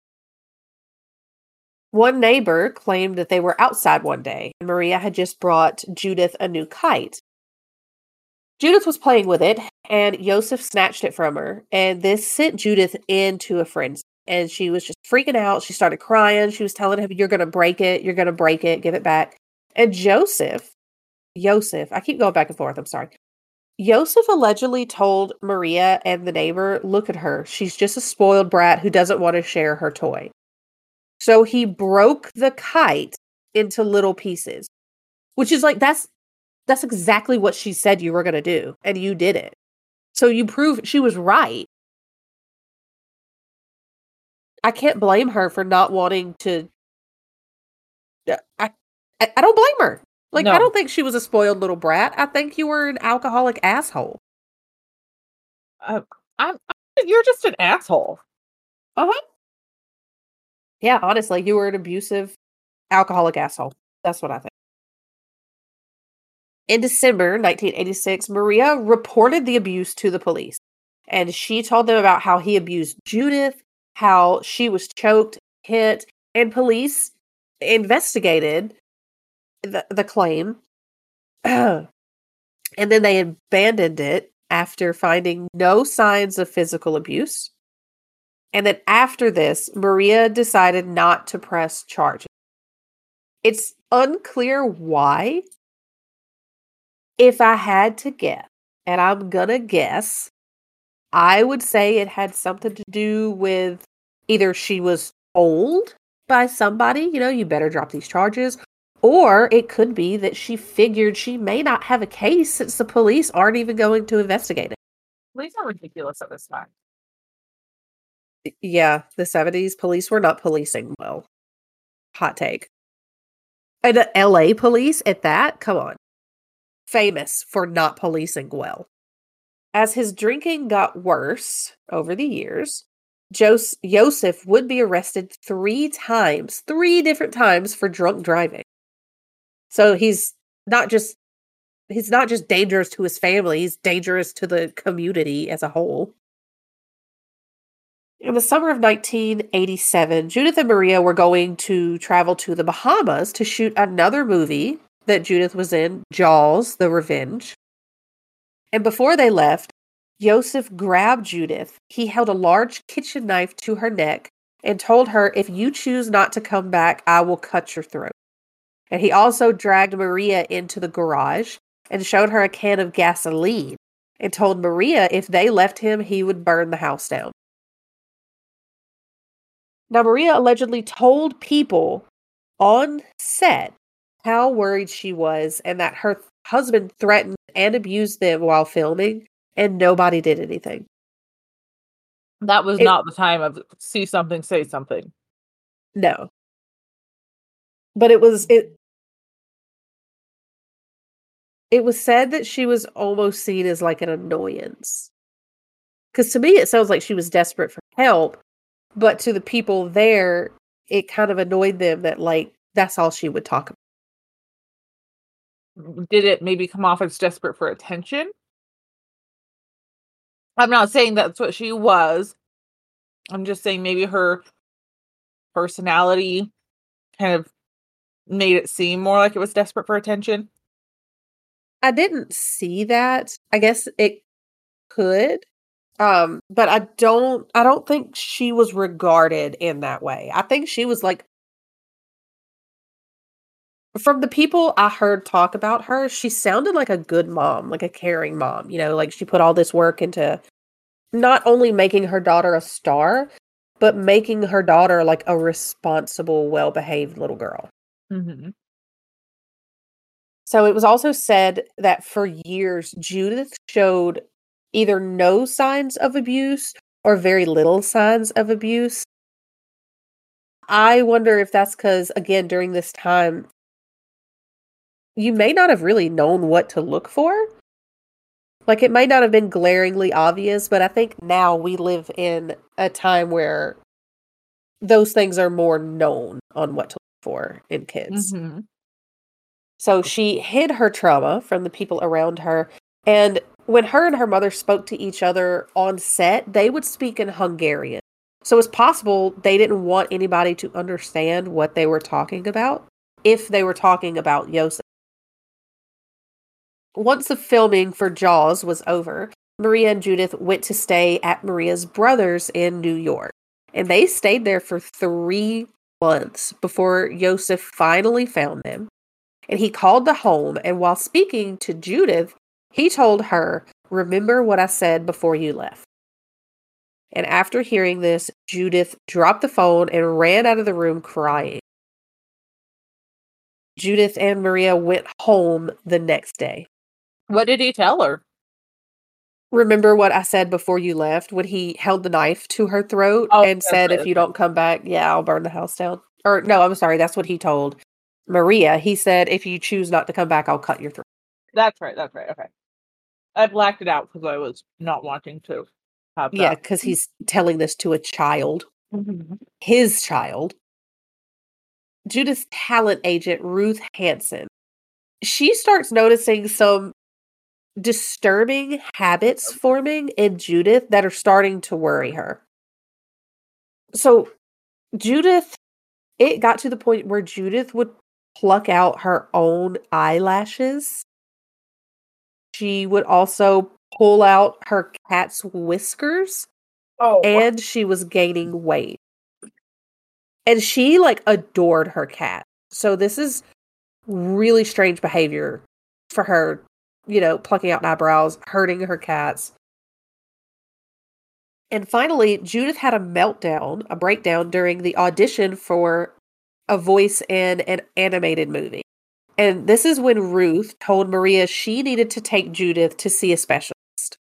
One neighbor claimed that they were outside one day, and Maria had just brought Judith a new kite. Judith was playing with it, and Joseph snatched it from her, and this sent Judith into a frenzy. And she was just freaking out. She started crying. She was telling him, "You're going to break it. You're going to break it. Give it back." And Joseph, Joseph, I keep going back and forth. I'm sorry. Joseph allegedly told Maria and the neighbor, "Look at her. She's just a spoiled brat who doesn't want to share her toy." So he broke the kite into little pieces, which is like, that's that's exactly what she said you were going to do, and you did it. So you proved she was right. I can't blame her for not wanting to. uh, I, I, I don't blame her. Like, I No. don't think she was a spoiled little brat. I think you were an alcoholic asshole. Uh, I'm, I'm- You're just an asshole. Uh-huh. Yeah, honestly, you were an abusive alcoholic asshole. That's what I think. In December nineteen eighty-six, Maria reported the abuse to the police. And she told them about how he abused Judith, how she was choked, hit, and police investigated the, the claim. And then they abandoned it after finding no signs of physical abuse. And then after this, Maria decided not to press charges. It's unclear why. If I had to guess, and I'm gonna guess, I would say it had something to do with either she was told by somebody, you know, you better drop these charges, or it could be that she figured she may not have a case since the police aren't even going to investigate it. Police are ridiculous at this time. Yeah, the seventies police were not policing well. Hot take. And the L A police at that? Come on. Famous for not policing well. As his drinking got worse over the years, Jos- Joseph would be arrested three times, three different times for drunk driving. So he's not just he's not just dangerous to his family, he's dangerous to the community as a whole. In the summer of nineteen eighty-seven, Judith and Maria were going to travel to the Bahamas to shoot another movie that Judith was in, Jaws: The Revenge. And before they left, Joseph grabbed Judith. He held a large kitchen knife to her neck and told her, "If you choose not to come back, I will cut your throat." And he also dragged Maria into the garage and showed her a can of gasoline and told Maria if they left him, he would burn the house down. Now, Maria allegedly told people on set how worried she was and that her husband threatened and abused them while filming, and nobody did anything. That was It- not the time of see something, say something. No. But it was it it was said that she was almost seen as like an annoyance. Cuz to me it sounds like she was desperate for help, but to the people there it kind of annoyed them that like that's all she would talk about. Did it maybe come off as desperate for attention? I'm not saying that's what she was. I'm just saying maybe her personality kind of made it seem more like it was desperate for attention. I didn't see that. I guess it could. Um, but I don't I don't think she was regarded in that way. I think she was like from the people I heard talk about her, she sounded like a good mom, like a caring mom, you know, like she put all this work into not only making her daughter a star, but making her daughter like a responsible, well-behaved little girl. Mm-hmm. So it was also said that for years, Judith showed either no signs of abuse or very little signs of abuse. I wonder if that's because, again, during this time, you may not have really known what to look for. Like, it might not have been glaringly obvious, but I think now we live in a time where those things are more known on what to look for in kids. Mm-hmm. So she hid her trauma from the people around her. And when her and her mother spoke to each other on set, they would speak in Hungarian. So it's possible they didn't want anybody to understand what they were talking about if they were talking about Joseph. Once the filming for Jaws was over, Maria and Judith went to stay at Maria's brother's in New York. And they stayed there for three months before Joseph finally found them. And he called the home, and while speaking to Judith, he told her, "Remember what I said before you left." And after hearing this, Judith dropped the phone and ran out of the room crying. Judith and Maria went home the next day. What did he tell her? Remember what I said before you left, when he held the knife to her throat Oh, and said, right, if you don't come back, yeah, I'll burn the house down. Or no, I'm sorry, that's what he told Maria. He said, if you choose not to come back, I'll cut your throat. That's right, that's right, okay. I blacked it out because I was not wanting to have that. Yeah, because he's telling this to a child. Mm-hmm. His child. Judith's talent agent, Ruth Hansen, she starts noticing some disturbing habits forming in Judith that are starting to worry her. So Judith, it got to the point where Judith would pluck out her own eyelashes. She would also pull out her cat's whiskers. Oh, and she was gaining weight. And she like adored her cat. So this is really strange behavior for her, you know, plucking out eyebrows, hurting her cats. And finally, Judith had a meltdown, a breakdown during the audition for a voice in an animated movie. And this is when Ruth told Maria she needed to take Judith to see a specialist.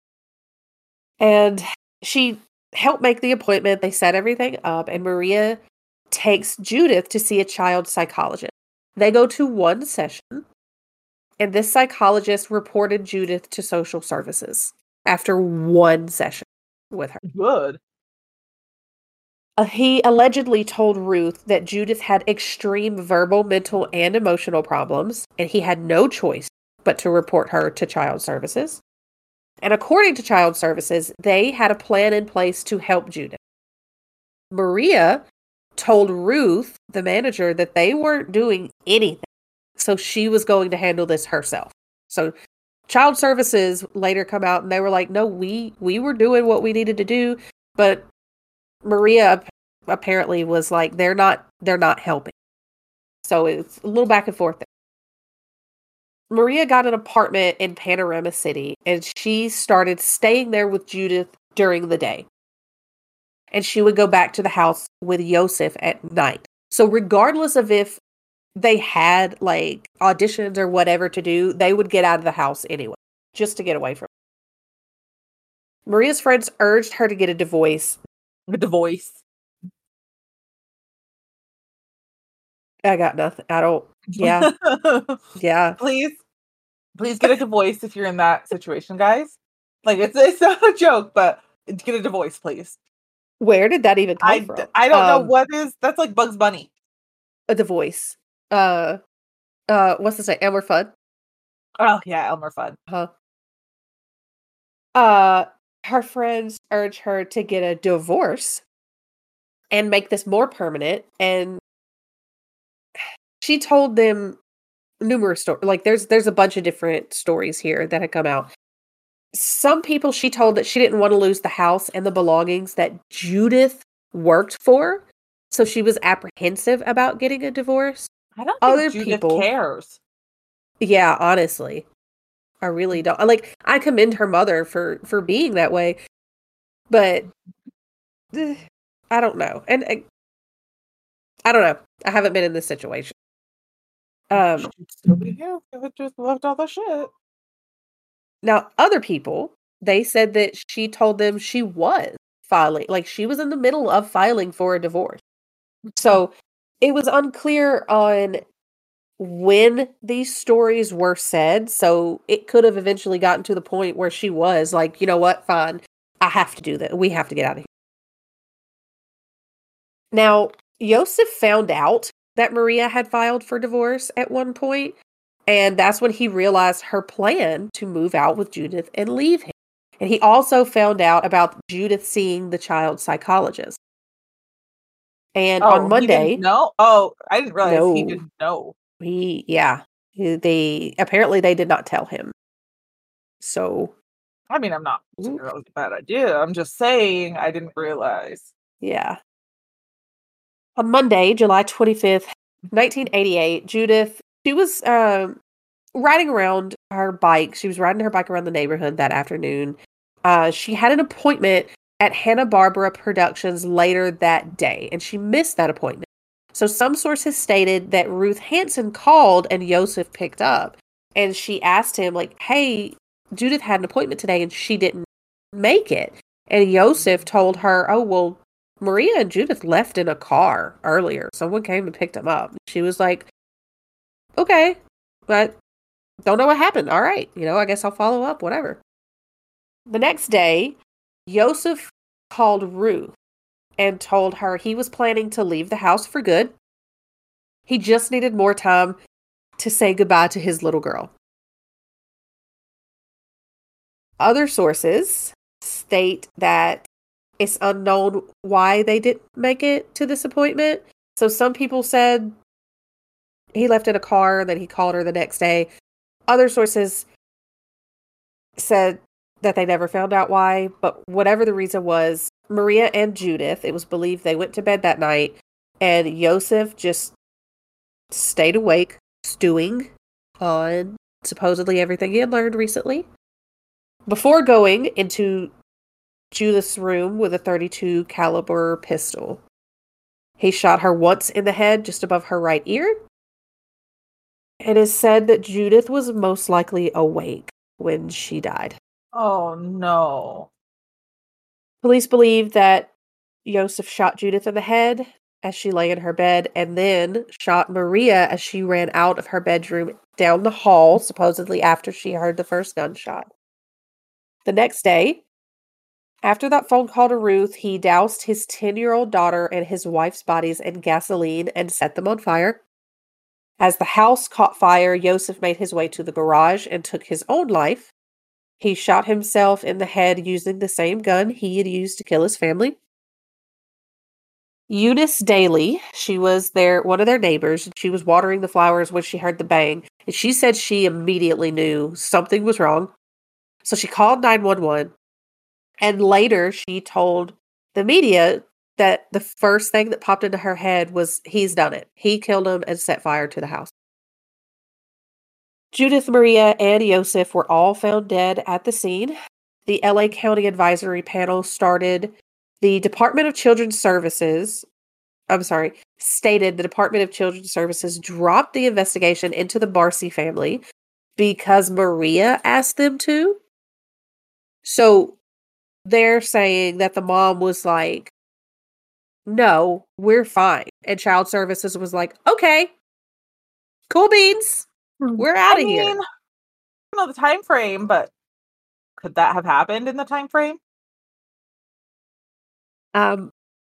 And she helped make the appointment. They set everything up, and Maria takes Judith to see a child psychologist. They go to one session, and this psychologist reported Judith to social services after one session with her. good. Uh, he allegedly told Ruth that Judith had extreme verbal, mental, and emotional problems, and he had no choice but to report her to child services. And according to child services, they had a plan in place to help Judith. Maria told Ruth, the manager, that they weren't doing anything, so she was going to handle this herself. So child services later come out and they were like, no, we we were doing what we needed to do, but Maria apparently was like, they're not they're not helping. So it's a little back and forth there. Maria got an apartment in Panorama City, and she started staying there with Judith during the day. And she would go back to the house with Joseph at night. So regardless of if they had like auditions or whatever to do, they would get out of the house anyway, just to get away from it. Maria's friends urged her to get a divorce. A divorce. I got nothing. I don't. Yeah. Yeah. Please, please get a divorce if you're in that situation, guys. Like, it's it's not a joke, but get a divorce, please. Where did that even come I, from? I don't um, know what is. That's like Bugs Bunny. A divorce. Uh, uh, what's this name? Elmer Fudd. Oh yeah, Elmer Fudd. Huh. Uh, her friends urge her to get a divorce and make this more permanent, and she told them numerous stories. Like there's there's a bunch of different stories here that had come out. Some people she told that she didn't want to lose the house and the belongings that Judith worked for, so she was apprehensive about getting a divorce. I don't think Other Judith people cares. Yeah, honestly, I really don't. Like, I commend her mother for for being that way, but eh, I don't know, and uh, I don't know. I haven't been in this situation. Um, Yeah, I just loved all the shit. now other people, they said that she told them she was filing, like she was in the middle of filing for a divorce. So it was unclear on when these stories were said. So it could have eventually gotten to the point where she was like, you know what, fine, I have to do that. We have to get out of here. Now, Joseph found out that Maria had filed for divorce at one point, and that's when he realized her plan to move out with Judith and leave him. And he also found out about Judith seeing the child psychologist. And Oh, on he didn't Monday, know? Oh, I didn't realize he no, didn't know. he, yeah, he- they apparently they did not tell him. So, I mean, I'm not saying oof, that was a bad idea. I'm just saying I didn't realize. yeah. On Monday, July twenty-fifth, nineteen eighty-eight, Judith, she was um, riding around her bike. She was riding her bike around the neighborhood that afternoon. Uh, she had an appointment at Hanna-Barbera Productions later that day, and she missed that appointment. So some sources stated that Ruth Hanson called and Joseph picked up, and she asked him, like, hey, Judith had an appointment today and she didn't make it. And Joseph told her, oh, well, Maria and Judith left in a car earlier. Someone came and picked them up. She was like, okay, but don't know what happened. All right, you know, I guess I'll follow up, whatever. The next day, Joseph called Ruth and told her he was planning to leave the house for good. He just needed more time to say goodbye to his little girl. Other sources state that it's unknown why they didn't make it to this appointment. So some people said he left in a car, then he called her the next day. Other sources said that they never found out why, but whatever the reason was, Maria and Judith, it was believed they went to bed that night, and Joseph just stayed awake, stewing on supposedly everything he had learned recently, before going into Judith's room with a thirty-two caliber pistol. He shot her once in the head, just above her right ear. It is said that Judith was most likely awake when she died. Oh, no. Police believe that Joseph shot Judith in the head as she lay in her bed, and then shot Maria as she ran out of her bedroom down the hall, supposedly after she heard the first gunshot. The next day, after that phone call to Ruth, he doused his ten-year-old daughter and his wife's bodies in gasoline and set them on fire. As the house caught fire, Joseph made his way to the garage and took his own life. He shot himself in the head using the same gun he had used to kill his family. Eunice Daly, she was their one of their neighbors. She was watering the flowers when she heard the bang, and she said she immediately knew something was wrong. So she called nine one one, and later she told the media that the first thing that popped into her head was, he's done it. He killed him and set fire to the house. Judith, Maria, and Joseph were all found dead at the scene. The L A County Advisory Panel started the Department of Children's Services, I'm sorry, stated the Department of Children's Services dropped the investigation into the Barcy family because Maria asked them to. So they're saying that the mom was like, no, we're fine. And Child Services was like, okay, cool beans. We're out I of mean, here. I don't know the time frame, but could that have happened in the time frame? Um,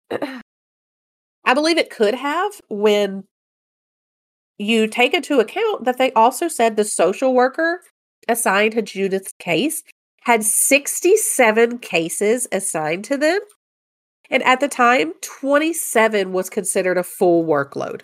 I believe it could have, when you take into account that they also said the social worker assigned to Judith's case had sixty-seven cases assigned to them. And at the time, twenty-seven was considered a full workload.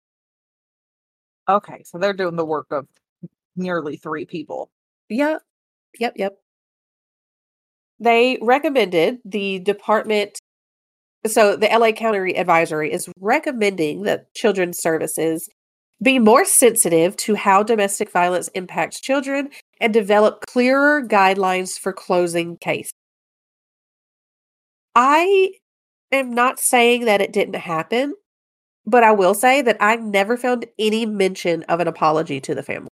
Okay, so they're doing the work of nearly three people. Yep, yep, yep. They recommended the department, so the L A County Advisory is recommending that Children's Services be more sensitive to how domestic violence impacts children and develop clearer guidelines for closing cases. I am not saying that it didn't happen, but I will say that I never found any mention of an apology to the family.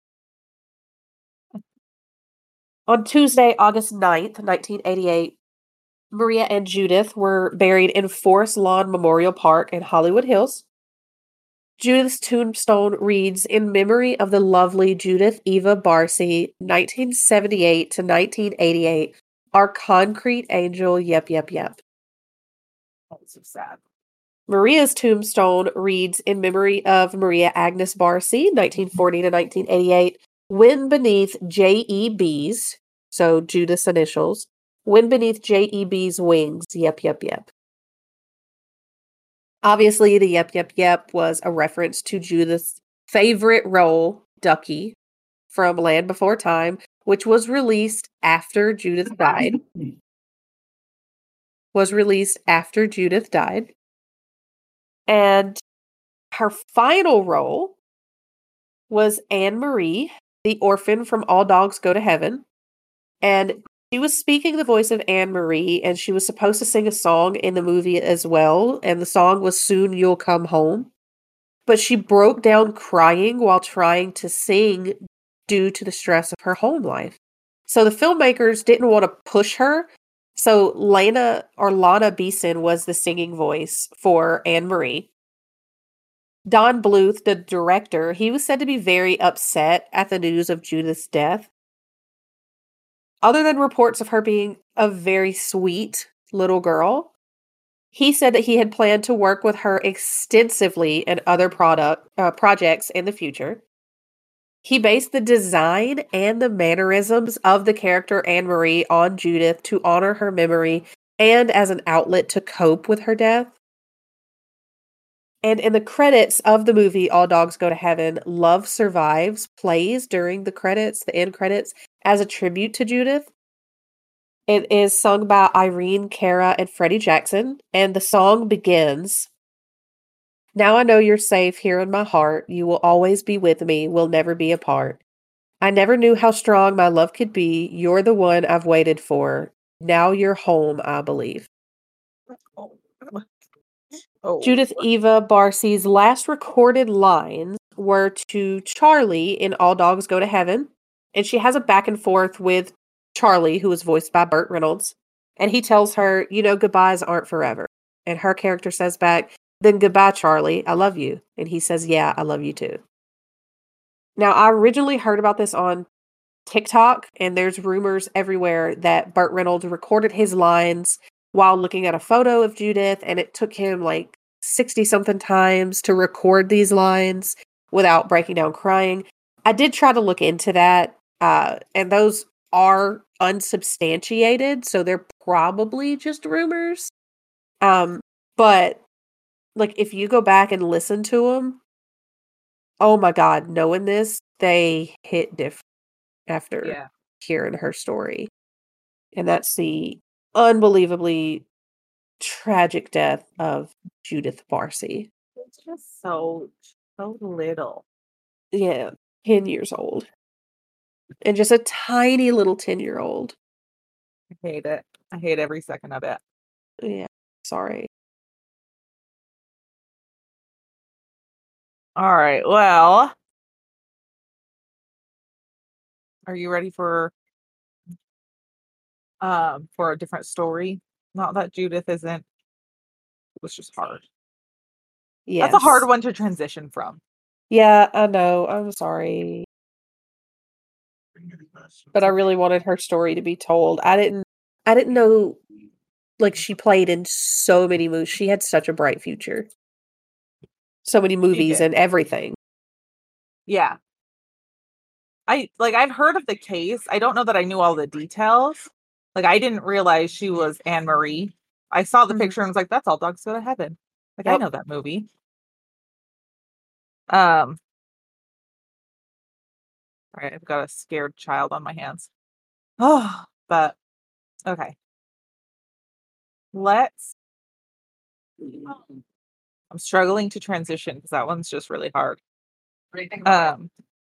On Tuesday, August ninth, nineteen eighty-eight, Maria and Judith were buried in Forest Lawn Memorial Park in Hollywood Hills. Judith's tombstone reads, in memory of the lovely Judith Eva Barcy, nineteen seventy-eight to nineteen eighty-eight, our concrete angel, yep, yep, yep. That's so sad. Maria's tombstone reads, in memory of Maria Agnes Barcy, nineteen forty to nineteen eighty-eight, when beneath J E B's, so Judith's initials, when beneath J E B's wings, yep, yep, yep. Obviously, the yep, yep, yep was a reference to Judith's favorite role, Ducky, from Land Before Time, which was released after Judith died. Was released after Judith died. And her final role was Anne Marie, the orphan from All Dogs Go to Heaven. And she was speaking the voice of Anne Marie, and she was supposed to sing a song in the movie as well, and the song was Soon You'll Come Home. But she broke down crying while trying to sing due to the stress of her home life. So the filmmakers didn't want to push her, so Lana or Lana Beeson was the singing voice for Anne Marie. Don Bluth, the director, he was said to be very upset at the news of Judith's death. Other than reports of her being a very sweet little girl, he said that he had planned to work with her extensively in other product uh, projects in the future. He based the design and the mannerisms of the character Anne Marie on Judith to honor her memory and as an outlet to cope with her death. And in the credits of the movie All Dogs Go to Heaven, Love Survives plays during the credits, the end credits, as a tribute to Judith. It is sung by Irene Cara and Freddie Jackson, and the song begins, now I know you're safe here in my heart. You will always be with me. We'll never be apart. I never knew how strong my love could be. You're the one I've waited for. Now you're home, I believe. Oh. Oh. Judith Eva Barcy's last recorded lines were to Charlie in All Dogs Go to Heaven, and she has a back and forth with Charlie, who was voiced by Burt Reynolds, and he tells her, you know, goodbyes aren't forever. And her character says back, then goodbye, Charlie, I love you. And he says, yeah, I love you too. Now, I originally heard about this on TikTok, and there's rumors everywhere that Burt Reynolds recorded his lines while looking at a photo of Judith, and it took him like sixty-something times to record these lines without breaking down crying. I did try to look into that, uh, and those are unsubstantiated, so they're probably just rumors. Um, but, like, if you go back and listen to them, oh my God, knowing this, they hit different after Yeah. hearing her story. And that's the unbelievably tragic death of Judith Barcy. It's just so, so little. Yeah, ten years old. And just a tiny little ten-year-old. I hate it. I hate every second of it. Yeah, sorry. All right, well, are you ready for um for a different story? Not that Judith isn't. It was just hard. Yes. That's a hard one to transition from. Yeah, I know. I'm sorry. But I really wanted her story to be told. I didn't I didn't know, like, she played in so many movies. She had such a bright future. So many movies and everything. Yeah. I like I've heard of the case. I don't know that I knew all the details. Like, I didn't realize she was Anne Marie. I saw the Mhm. picture and was like, that's All Dogs Go to Heaven. Like, I Yep. know that movie. Um all right, I've got a scared child on my hands. Oh, but okay. Let's I'm struggling to transition because that one's just really hard. Um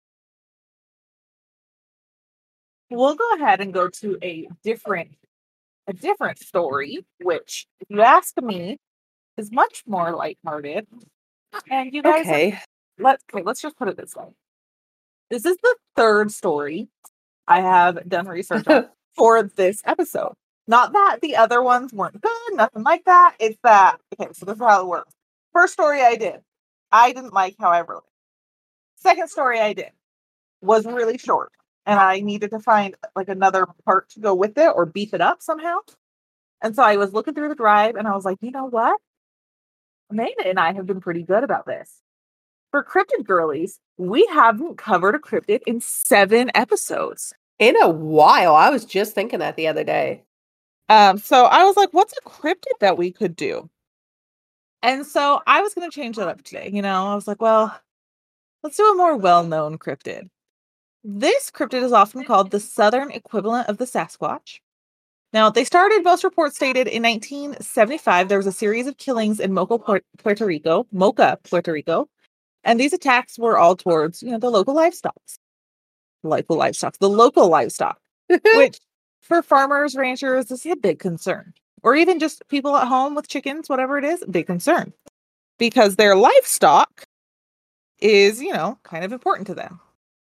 we'll go ahead and go to a different a different story, which, if you ask me, is much more lighthearted. And you guys, Okay. let's okay, let's just put it this way. This is the third story I have done research on for this episode. Not that the other ones weren't good, nothing like that. It's that, okay, so this is how it works. First story I did, I didn't like how I wrote it. Second story I did was really short, and I needed to find like another part to go with it or beef it up somehow. And so I was looking through the drive, and I was like, you know what? Amanda and I have been pretty good about this. For Cryptid Girlies, we haven't covered a cryptid in seven episodes. In a while. I was just thinking that the other day. Um, so I was like, what's a cryptid that we could do? And so I was going to change it up today. You know, I was like, well, let's do a more well-known cryptid. This cryptid is often called the southern equivalent of the Sasquatch. Now, they started, most reports stated, in nineteen seventy-five. There was a series of killings in Moca, Puerto Rico, Moca, Puerto Rico. And these attacks were all towards, you know, the local livestock. Local livestock, the local livestock, which for farmers, ranchers, this is a big concern. Or even just people at home with chickens, whatever it is, a big concern. Because their livestock is, you know, kind of important to them.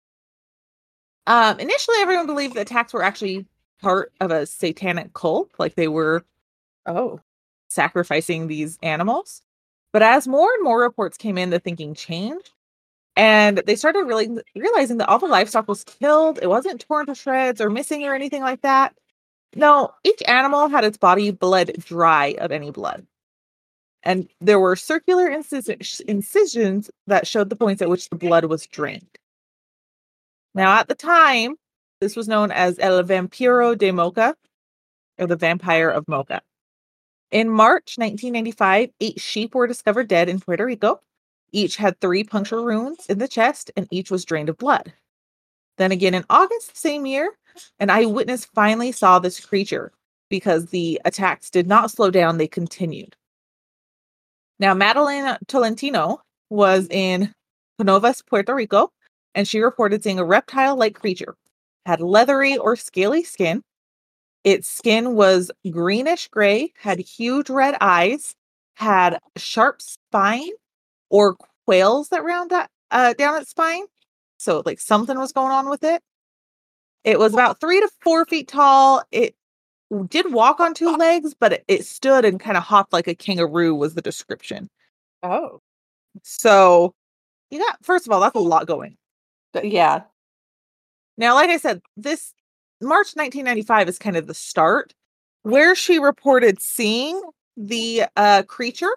Um, initially, everyone believed the attacks were actually part of a satanic cult, like they were oh sacrificing these animals. But as more and more reports came in, the thinking changed. And they started really realizing that all the livestock was killed. It wasn't torn to shreds or missing or anything like that. No, each animal had its body bled dry of any blood. And there were circular incis- incisions that showed the points at which the blood was drained. Now, at the time, this was known as El Vampiro de Moca, or the Vampire of Moca. In March nineteen ninety-five, eight sheep were discovered dead in Puerto Rico. Each had three puncture wounds in the chest, and each was drained of blood. Then again, in August the same year, an eyewitness finally saw this creature because the attacks did not slow down, they continued. Now, Madeline Tolentino was in Canovas, Puerto Rico, and she reported seeing a reptile-like creature. It had leathery or scaly skin. Its skin was greenish gray, had huge red eyes, had sharp spine or quails that round that, uh, down its spine. So like something was going on with it. It was about three to four feet tall. It did walk on two legs, but it, it stood and kind of hopped like a kangaroo was the description. Oh. So you got, first of all, that's a lot going. Yeah. Now, like I said, this March nineteen ninety-five is kind of the start where she reported seeing the uh, creature.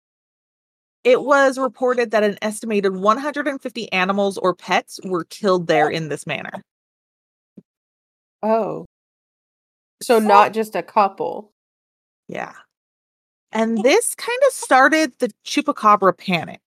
It was reported that an estimated one hundred fifty animals or pets were killed there in this manner. Oh. So, so not just a couple. Yeah. And this kind of started the Chupacabra panic.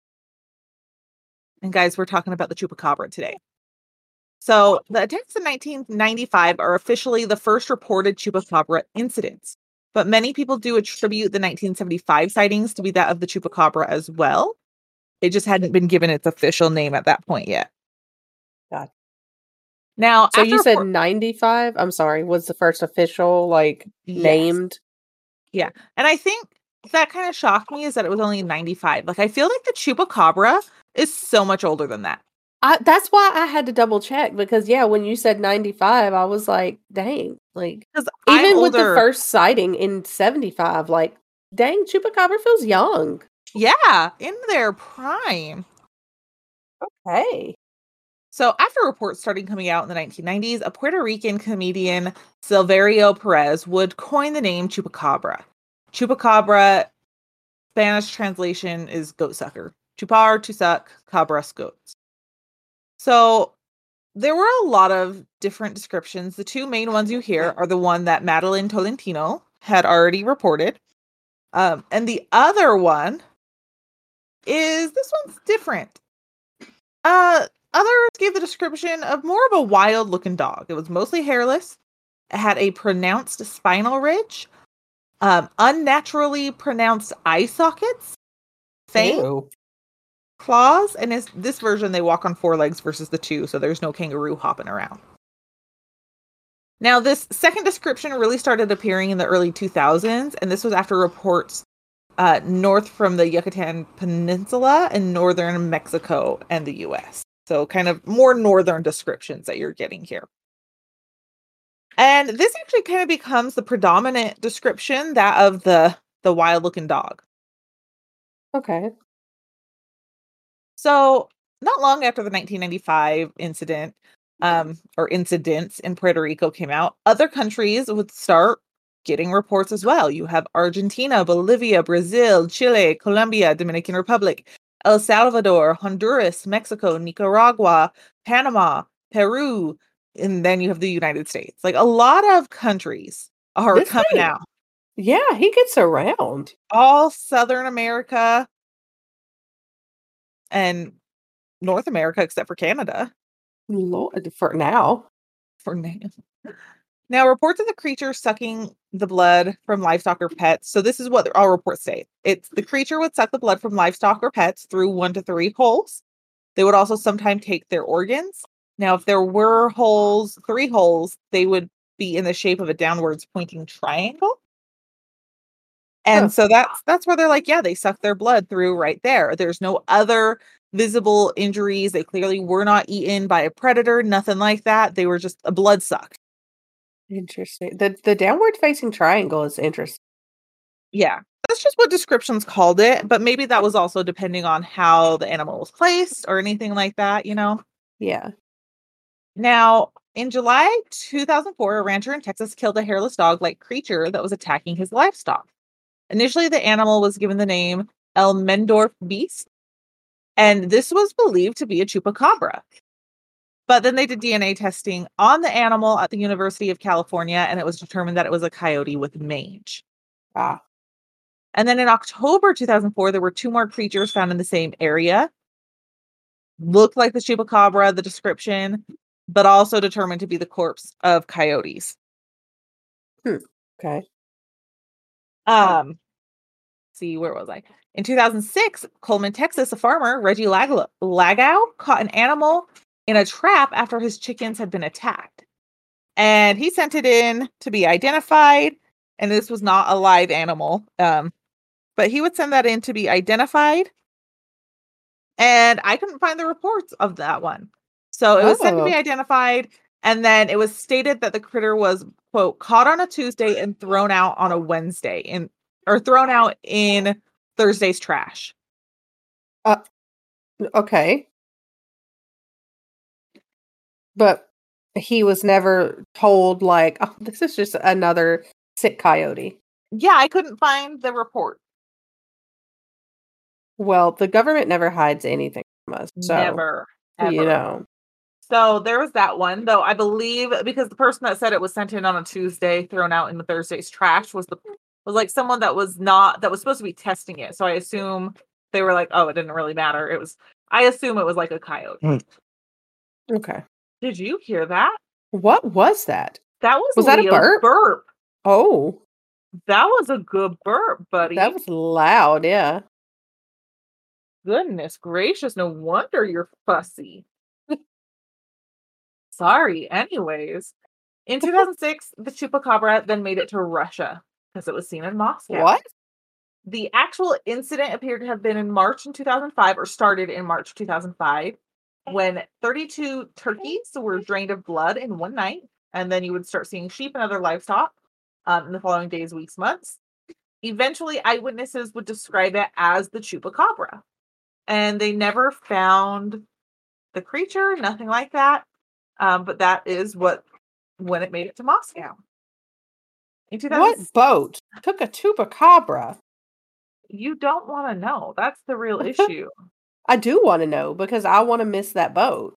And guys, we're talking about the Chupacabra today. So the attacks in nineteen ninety-five are officially the first reported Chupacabra incidents. But many people do attribute the nineteen seventy-five sightings to be that of the Chupacabra as well. It just hadn't been given its official name at that point yet. God. Now, so you said report- ninety-five? I'm sorry, was the first official, like, yes. named? Yeah. And I think that kind of shocked me is that it was only ninety-five. Like, I feel like the Chupacabra is so much older than that. I, that's why I had to double check because, yeah, when you said ninety-five, I was like, dang. Like, even I'm with older. The first sighting in seventy-five, like, dang, Chupacabra feels young. Yeah, in their prime. Okay. So after reports started coming out in the nineteen nineties, a Puerto Rican comedian, Silverio Perez, would coin the name Chupacabra. Chupacabra, Spanish translation is goat sucker. Chupar, to suck, cabras, goats. So there were a lot of different descriptions. The two main ones you hear are the one that Madeline Tolentino had already reported. Um, and the other one is, this one's different. Uh, others gave the description of more of a wild looking dog. It was mostly hairless. It had a pronounced spinal ridge, um, unnaturally pronounced eye sockets, fangs, claws, and is this version they walk on four legs versus the two, so there's no kangaroo hopping around. Now, this second description really started appearing in the early two thousands, and this was after reports uh, north from the Yucatan Peninsula in northern Mexico and the U S. So kind of more northern descriptions that you're getting here. And this actually kind of becomes the predominant description, that of the, the wild-looking dog. Okay. So, not long after the nineteen ninety-five incident, um, or incidents in Puerto Rico came out, other countries would start getting reports as well. You have Argentina, Bolivia, Brazil, Chile, Colombia, Dominican Republic, El Salvador, Honduras, Mexico, Nicaragua, Panama, Peru, and then you have the United States. Like a lot of countries are This coming thing, out. yeah, he gets around. All Southern America and North America, except for Canada. Lord, for now. For now. Now, reports of the creature sucking the blood from livestock or pets. So this is what all reports say. It's the creature would suck the blood from livestock or pets through one to three holes. They would also sometimes take their organs. Now, if there were holes, three holes, they would be in the shape of a downwards pointing triangle. And Huh. so that's that's where they're like, yeah, they suck their blood through right there. There's no other visible injuries. They clearly were not eaten by a predator, nothing like that. They were just a blood suck. Interesting. The the downward facing triangle is interesting. Yeah, that's just what descriptions called it, but maybe that was also depending on how the animal was placed or anything like that, you know? Yeah. Now, in July two thousand four, a rancher in Texas killed a hairless dog-like creature that was attacking his livestock. Initially, the animal was given the name El Mendorf beast, and this was believed to be a chupacabra. But then they did D N A testing on the animal at the University of California, and it was determined that it was a coyote with mange. Ah. And then in October two thousand four, there were two more creatures found in the same area. Looked like the chupacabra, the description, but also determined to be the corpse of coyotes. Hmm. Okay. Um, see, where was I? In two thousand six, Coleman, Texas, a farmer, Reggie Lag- Lagau, caught an animal in a trap after his chickens had been attacked. And he sent it in to be identified. And this was not a live animal. Um, but he would send that in to be identified. And I couldn't find the reports of that one. So it was sent to be Oh. identified. And then it was stated that the critter was, quote, caught on a Tuesday and thrown out on a Wednesday in or thrown out in Thursday's trash. Uh, okay. But he was never told, like, oh, this is just another sick coyote. Yeah, I couldn't find the report. Well, the government never hides anything from us. So, Never, ever. you know. So there was that one, though I believe because the person that said it was sent in on a Tuesday, thrown out in the Thursday's trash was the was like someone that was not that was supposed to be testing it. So I assume they were like, oh, it didn't really matter. It was I assume it was like a coyote. Mm. Okay. Did you hear that? What was that? That was Was that a Leo's burp? burp. Oh, That was a good burp, buddy. that was loud. Yeah. Goodness gracious, no wonder you're fussy. Sorry. Anyways, in two thousand six, the chupacabra then made it to Russia because it was seen in Moscow. What? The actual incident appeared to have been in March in two thousand five, or started in March two thousand five, when thirty-two turkeys were drained of blood in one night. And then you would start seeing sheep and other livestock um, in the following days, weeks, months. Eventually, eyewitnesses would describe it as the chupacabra. And they never found the creature, nothing like that. Um, but that is what when it made it to Moscow. In two thousand, What boat took a chupacabra? You don't want to know. That's the real issue. I do want to know because I want to miss that boat.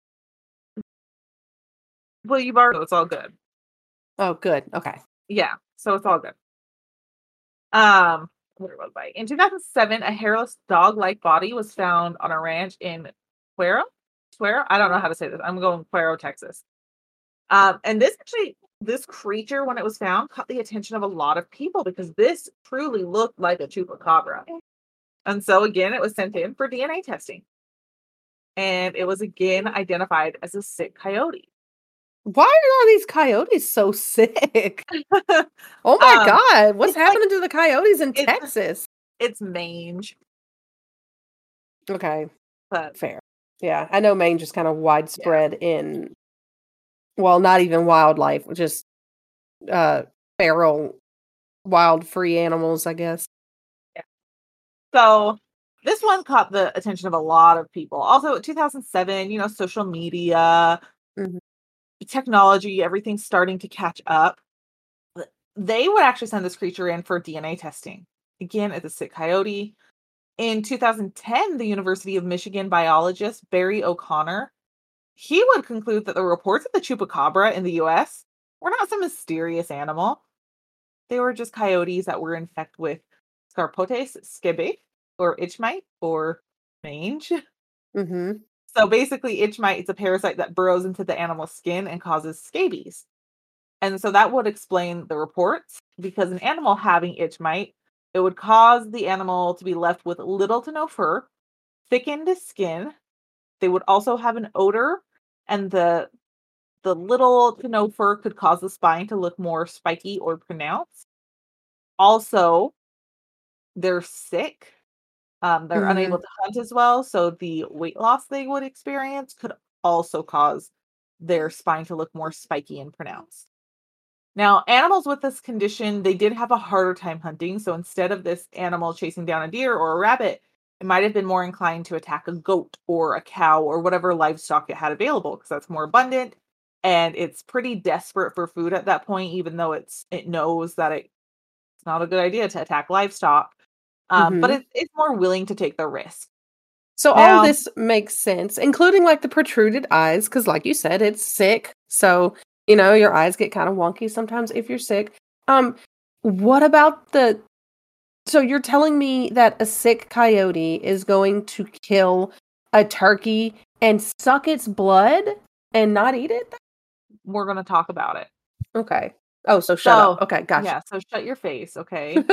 Well, you've already, it's all good. Oh, good. Okay. Yeah, so it's all good. Um, where was I? In two thousand seven, a hairless dog-like body was found on a ranch in Cuero. Cuero? I don't know how to say this. I'm going Cuero, Texas. Um, and this actually, this creature, when it was found, caught the attention of a lot of people because this truly looked like a chupacabra. And so again, it was sent in for D N A testing. And it was again identified as a sick coyote. Why are all these coyotes so sick? Oh my Um, God. What's it's like- happening to the coyotes in it's- Texas? It's mange, Okay. but Fair. Yeah. I know mange is kind of widespread in, well, not even wildlife, just uh, feral, wild, free animals, I guess. so this one caught the attention of a lot of people. Also, two thousand seven, you know, social media, Mhm. technology, everything's starting to catch up. Th- They would actually send this creature in for D N A testing. Again, it's a sick coyote. In two thousand ten, the University of Michigan biologist Barry O'Connor, he would conclude that the reports of the chupacabra in the U S were not some mysterious animal. They were just coyotes that were infected with Scarpotes scabiei, or itch mite, or mange. Mhm. So basically, itch mite is a parasite that burrows into the animal's skin and causes scabies. And so that would explain the reports, because an animal having itch mite, it would cause the animal to be left with little to no fur, thickened skin. They would also have an odor, and the the little to no fur could cause the spine to look more spiky or pronounced. Also, they're sick. Um, they're unable Mhm. to hunt as well, so the weight loss they would experience could also cause their spine to look more spiky and pronounced. Now, animals with this condition, they did have a harder time hunting. So instead of this animal chasing down a deer or a rabbit, it might have been more inclined to attack a goat or a cow or whatever livestock it had available, because that's more abundant and it's pretty desperate for food at that point, even though it's it knows that it, it's not a good idea to attack livestock. Um, but Mhm. it, it's more willing to take the risk. So all of Now, this makes sense, including like the protruded eyes, because like you said, it's sick. So, you know, your eyes get kind of wonky sometimes if you're sick. Um, what about the so you're telling me that a sick coyote is going to kill a turkey and suck its blood and not eat it? we're going to talk about it. Okay. Oh, so shut up. So, Okay, gotcha. yeah, so shut your face, okay?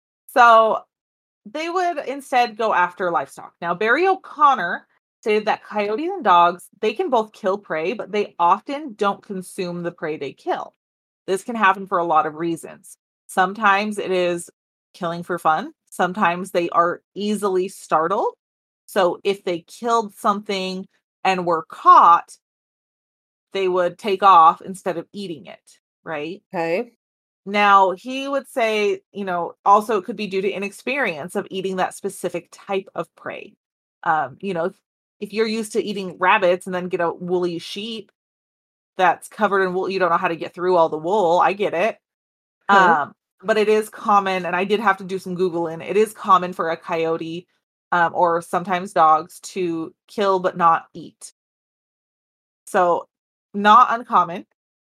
So, they would instead go after livestock. Now, Barry O'Connor stated that coyotes and dogs, they can both kill prey, but they often don't consume the prey they kill. This can happen for a lot of reasons. Sometimes it is killing for fun. Sometimes they are easily startled. So if they killed something and were caught, they would take off instead of eating it, right? Okay. Now, he would say, you know, also it could be due to inexperience of eating that specific type of prey. Um, you know, if, if you're used to eating rabbits and then get a woolly sheep that's covered in wool, you don't know how to get through all the wool. I get it. Okay. Um, but it is common, and I did have to do some Googling. It is common for a coyote, um, or sometimes dogs, to kill but not eat. So, not uncommon.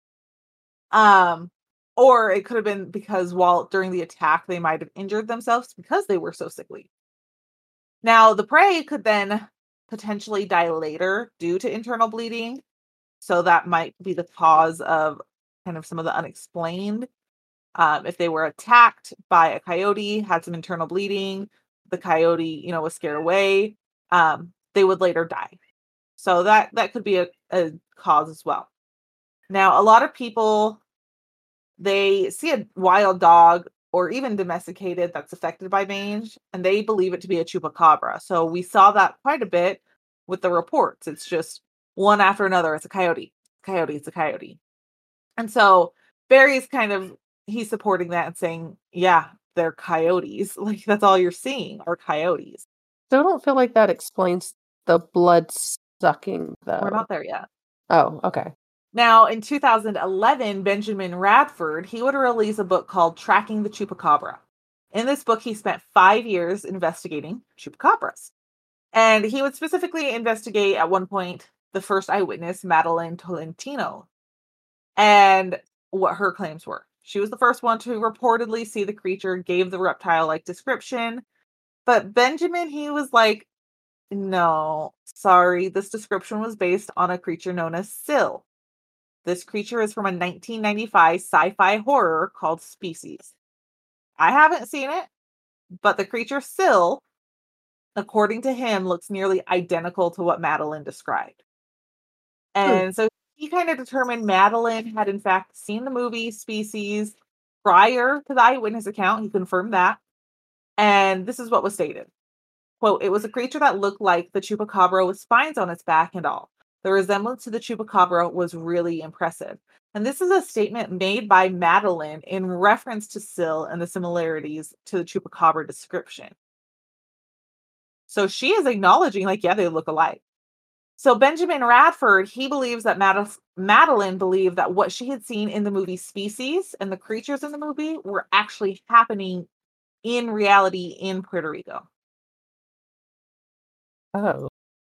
Um, or it could have been because while during the attack, they might have injured themselves because they were so sickly. Now, the prey could then potentially die later due to internal bleeding. So that might be the cause of kind of some of the unexplained. Um, if they were attacked by a coyote, had some internal bleeding, the coyote, you know, was scared away, um, they would later die. So that that could be a, a cause as well. Now, a lot of people, they see a wild dog or even domesticated that's affected by mange, and they believe it to be a chupacabra. So we saw that quite a bit with the reports. It's just one after another. It's a coyote, coyote, it's a coyote. And so Barry's kind of, he's supporting that and saying, yeah, they're coyotes. Like that's all you're seeing are coyotes. So I don't feel like that explains the blood sucking We're though. not there yet. Oh, okay. Now, in two thousand eleven, Benjamin Radford, he would release a book called Tracking the Chupacabra. In this book, he spent five years investigating chupacabras. And he would specifically investigate at one point the first eyewitness, Madeline Tolentino, and what her claims were. She was the first one to reportedly see the creature, gave the reptile-like description. But Benjamin, he was like, no, sorry, this description was based on a creature known as Syl. This creature is from a nineteen ninety-five sci-fi horror called Species. I haven't seen it, but the creature Syl, according to him, looks nearly identical to what Madeline described. Hmm. And so he kind of determined Madeline had in fact seen the movie Species prior to the eyewitness account. He confirmed that. And this is what was stated. Quote, it was a creature that looked like the chupacabra with spines on its back and all. The resemblance to the chupacabra was really impressive. And this is a statement made by Madeline in reference to Syl and the similarities to the chupacabra description. So she is acknowledging, like, yeah, they look alike. So Benjamin Radford, he believes that Mad- Madeline believed that what she had seen in the movie Species and the creatures in the movie were actually happening in reality in Puerto Rico. Oh.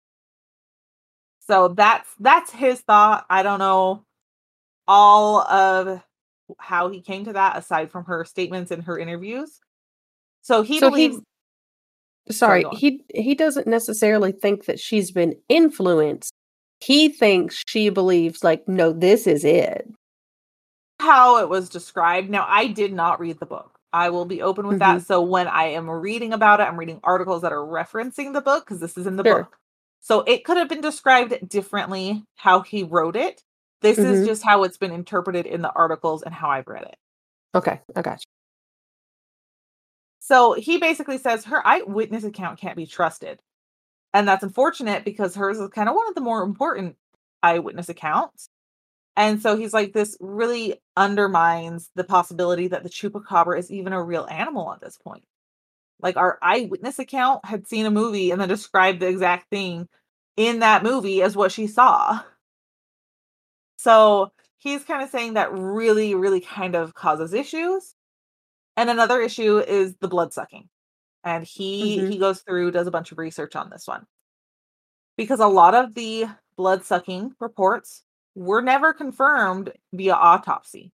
So that's that's his thought. I don't know all of how he came to that aside from her statements and her interviews. So he So believes he sorry, sorry, go on. he he doesn't necessarily think that she's been influenced. He thinks she believes, like, no, this is it. How it was described. Now, I did not read the book. I will be open with Mhm. that. So when I am reading about it, I'm reading articles that are referencing the book because this is in the Sure. book. So it could have been described differently how he wrote it. This is Mhm. just how it's been interpreted in the articles and how I've read it. Okay, I got you. So he basically says her eyewitness account can't be trusted. And that's unfortunate because hers is kind of one of the more important eyewitness accounts. And so he's like, this really undermines the possibility that the chupacabra is even a real animal at this point. Like, our eyewitness account had seen a movie and then described the exact thing in that movie as what she saw. So he's kind of saying that really, really kind of causes issues. And another issue is the blood sucking. And he Mhm. he goes through, does a bunch of research on this one. Because a lot of the blood sucking reports were never confirmed via autopsy.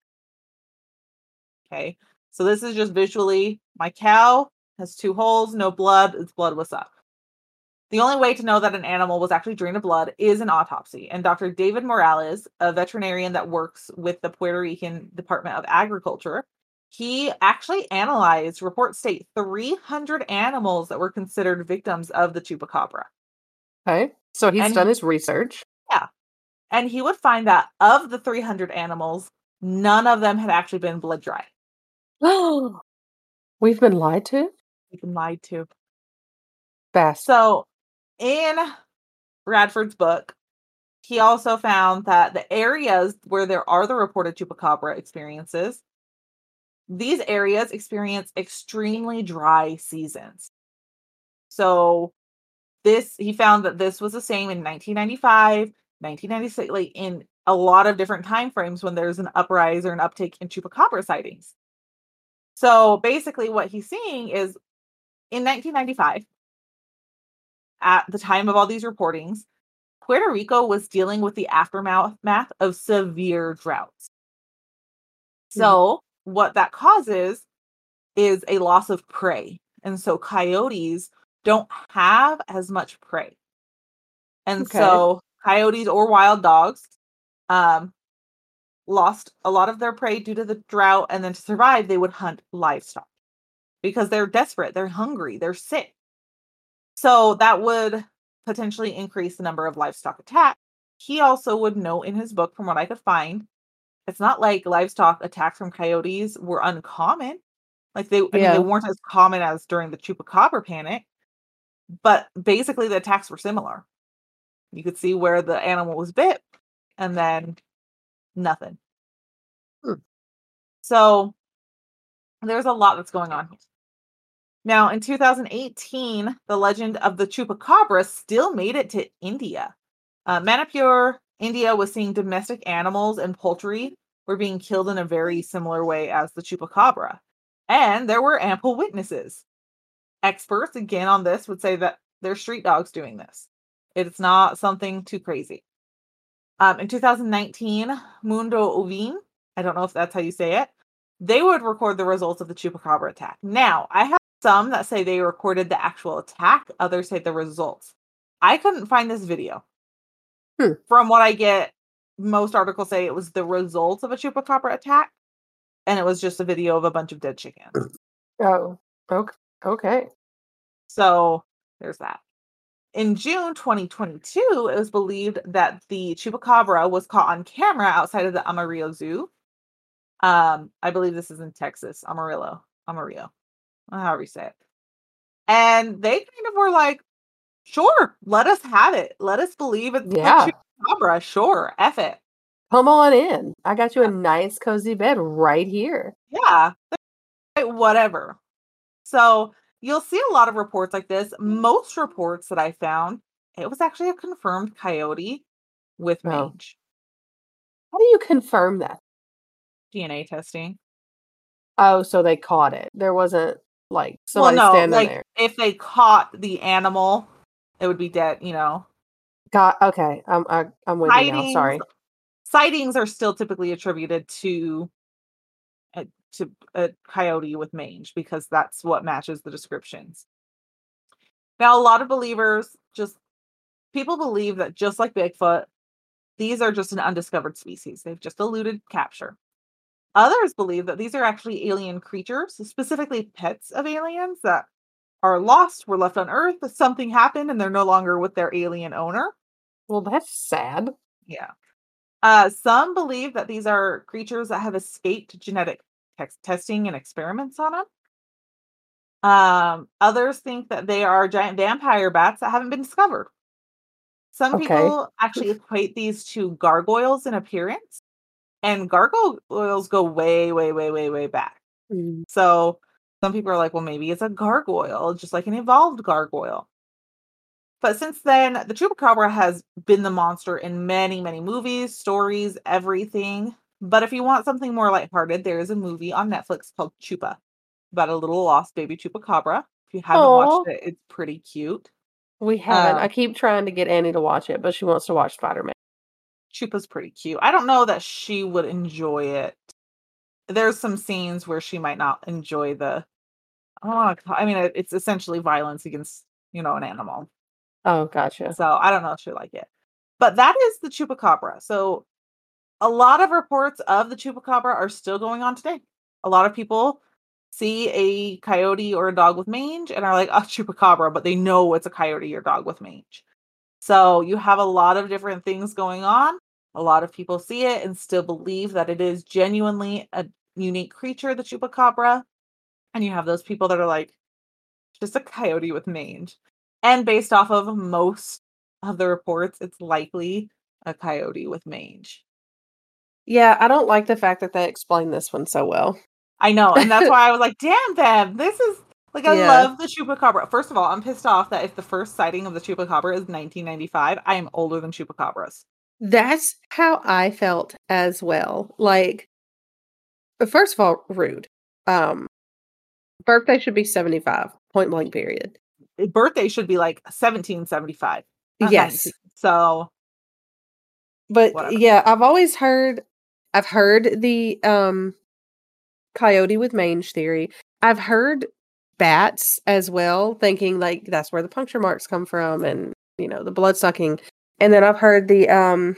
Okay. So this is just visually, my cow has two holes, no blood, its blood was sucked. The only way to know that an animal was actually drained of blood is an autopsy. And Doctor David Morales, a veterinarian that works with the Puerto Rican Department of Agriculture, he actually analyzed, reports state, three hundred animals that were considered victims of the chupacabra. Okay. So he's And done he, his research. yeah, and he would find that of the three hundred animals, none of them had actually been blood dry. Oh, we've been lied to? We've been lied to. Fast. So in Radford's book, he also found that the areas where there are the reported chupacabra experiences, these areas experience extremely dry seasons. So this, he found that this was the same in nineteen ninety-five, nineteen ninety-six, like in a lot of different time frames when there's an uprise or an uptick in chupacabra sightings. So basically what he's seeing is in nineteen ninety-five, at the time of all these reportings, Puerto Rico was dealing with the aftermath math of severe droughts. Mhm. So what that causes is a loss of prey. And so coyotes don't have as much prey. And Okay. so coyotes or wild dogs um, lost a lot of their prey due to the drought. And then to survive, they would hunt livestock because they're desperate, they're hungry, they're sick. So that would potentially increase the number of livestock attacks. He also would note in his book, from what I could find, it's not like livestock attacks from coyotes were uncommon. Like they, I mean, they Yeah. weren't as common as during the chupacabra panic, but basically the attacks were similar. You could see where the animal was bit and then nothing. Hmm. So there's a lot that's going on here. Now, in two thousand eighteen, the legend of the chupacabra still made it to India. Uh, Manipur, India was seeing domestic animals and poultry were being killed in a very similar way as the chupacabra. And there were ample witnesses. Experts, again on this, would say that they're street dogs doing this. It's not something too crazy. Um, in two thousand nineteen, Mundo Ovin, I don't know if that's how you say it, they would record the results of the chupacabra attack. Now, I have some that say they recorded the actual attack, others say the results. I couldn't find this video. Hmm. From what I get, most articles say it was the results of a chupacabra attack, and it was just a video of a bunch of dead chickens. Oh, ok okay. So there's that. In June twenty twenty-two, it was believed that the chupacabra was caught on camera outside of the Amarillo Zoo. Um, I believe this is in Texas, Amarillo, Amarillo, however you say it. And they kind of were like, sure, let us have it. Let us believe it's the Yeah. chupacabra. Sure, F it. Come on in. I got you a nice cozy bed right here. Yeah, like, whatever. So you'll see a lot of reports like this. Most reports that I found, it was actually a confirmed coyote with Oh. mange. How do you confirm that? D N A testing. Oh, so they caught it. There wasn't, like, Well, somebody no, standing like, there. if they caught the animal, it would be dead, you know? Got okay, I'm I I'm with you now, Sightings sorry. sightings are still typically attributed to a to a coyote with mange because that's what matches the descriptions. Now, a lot of believers just people believe that just like Bigfoot, these are just an undiscovered species. They've just eluded capture. Others believe that these are actually alien creatures, specifically pets of aliens that are lost, were left on Earth, something happened, and they're no longer with their alien owner. Well, that's sad. Yeah. Uh, some believe that these are creatures that have escaped genetic tex- testing and experiments on them. Um, others think that they are giant vampire bats that haven't been discovered. Some Okay. people actually equate these to gargoyles in appearance, and gargoyles go way, way, way, way, way back. Mm. So some people are like, well, maybe it's a gargoyle, just like an evolved gargoyle. But since then, the chupacabra has been the monster in many, many movies, stories, everything. But if you want something more lighthearted, there is a movie on Netflix called Chupa about a little lost baby chupacabra. If you haven't watched Aw. it, it's pretty cute. We haven't. I Um, keep trying to get Annie to watch it, but she wants to watch Spider-Man. Chupa's pretty cute. I don't know that she would enjoy it. There's some scenes where she might not enjoy the. Oh, I mean, it- it's essentially violence against, you know, an animal. Oh, gotcha. So I don't know if she'll like it. But that is the chupacabra. So a lot of reports of the chupacabra are still going on today. A lot of people see a coyote or a dog with mange and are like, oh, chupacabra, but they know it's a coyote or dog with mange. So you have a lot of different things going on. A lot of people see it and still believe that it is genuinely a unique creature, the chupacabra. And you have those people that are like, just a coyote with mange. And based off of most of the reports, it's likely a coyote with mange. Yeah, I don't like the fact that they explained this one so well. I know, and that's why I was like, damn them, this is like I Yeah. love the chupacabra. First of all, I'm pissed off that if the first sighting of the chupacabra is nineteen ninety-five, I am older than chupacabras. That's how I felt as well. Like, first of all, rude. Um, birthday should be seventy-five, point blank period. Eh, Birthday should be like seventeen seventy-five, not Yes. nineteen. So But whatever. yeah, I've always heard I've heard the um coyote with mange theory. I've heard bats as well, thinking like that's where the puncture marks come from and you know, the blood sucking. And then I've heard the um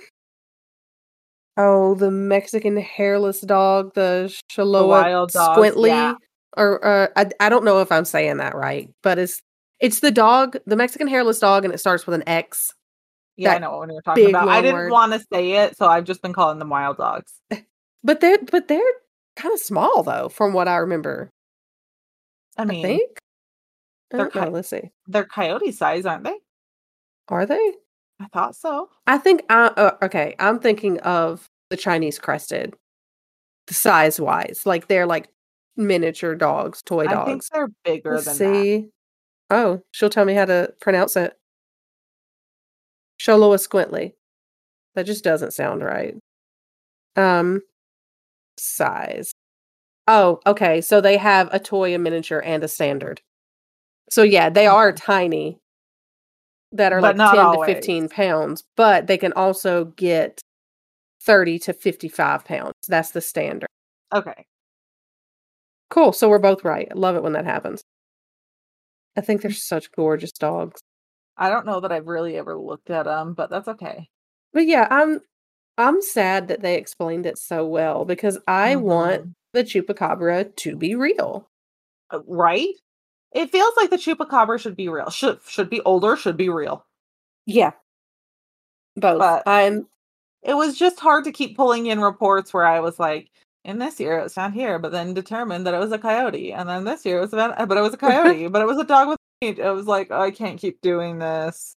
oh, the Mexican hairless dog, the The Shaloa wild dogs, yeah. Squintley or uh, I I don't know if I'm saying that right, but it's it's the dog, the Mexican hairless dog and it starts with an X. Yeah, I That know what you're talking big about. I long didn't word. want to say it, so I've just been calling them wild dogs. But they're but they're kind of small though, from what I remember. I I mean, think. I they're don't know. co- Let's see. they're coyote size, aren't they? Are they? I thought so. I think. I uh, okay. I'm thinking of the Chinese crested, size wise. Like they're like miniature dogs, toy I think dogs. they're bigger Let's than that. see. Oh, she'll tell me how to pronounce it. Sholoa Squintley. That just doesn't sound right. Um, size. Oh, okay. So they have a toy, a miniature, and a standard. So yeah, they are Okay. tiny. That are But like not ten to always. fifteen pounds, but they can also get thirty to fifty-five pounds. That's the standard. Okay. Cool. So we're both right. I love it when that happens. I think they're such gorgeous dogs. I don't know that I've really ever looked at them, but that's okay. But yeah, I'm I'm sad that they explained it so well because I want Mhm. the chupacabra to be real. Uh, Right? It feels like the chupacabra should be real. Should should be older, should be real. Yeah, both. But I'm it was just hard to keep pulling in reports where I was like, in this year it was found here, but then determined that it was a coyote. And then this year it was about, but it was a coyote, but it was a dog with meat. It was like, oh, I can't keep doing this.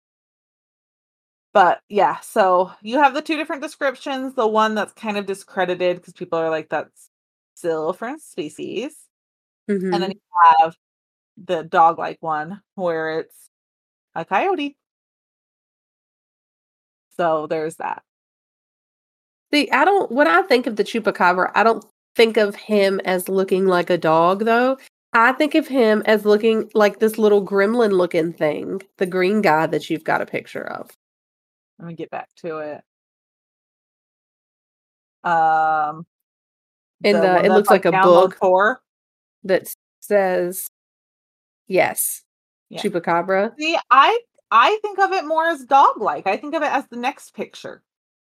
But yeah, so you have the two different descriptions. The one that's kind of discredited because people are like, that's still a different species. And then Mhm. you have the dog-like one where it's a coyote. So there's that. See, I don't when I think of the chupacabra, I don't think of him as looking like a dog, though. I think of him as looking like this little gremlin-looking thing, the green guy that you've got a picture of. Let me get back to it. Um, And the uh, one it that's, looks like like, a download book for? that says, yes, Yeah. chupacabra. See, I I think of it more as dog-like. I think of it as the next picture.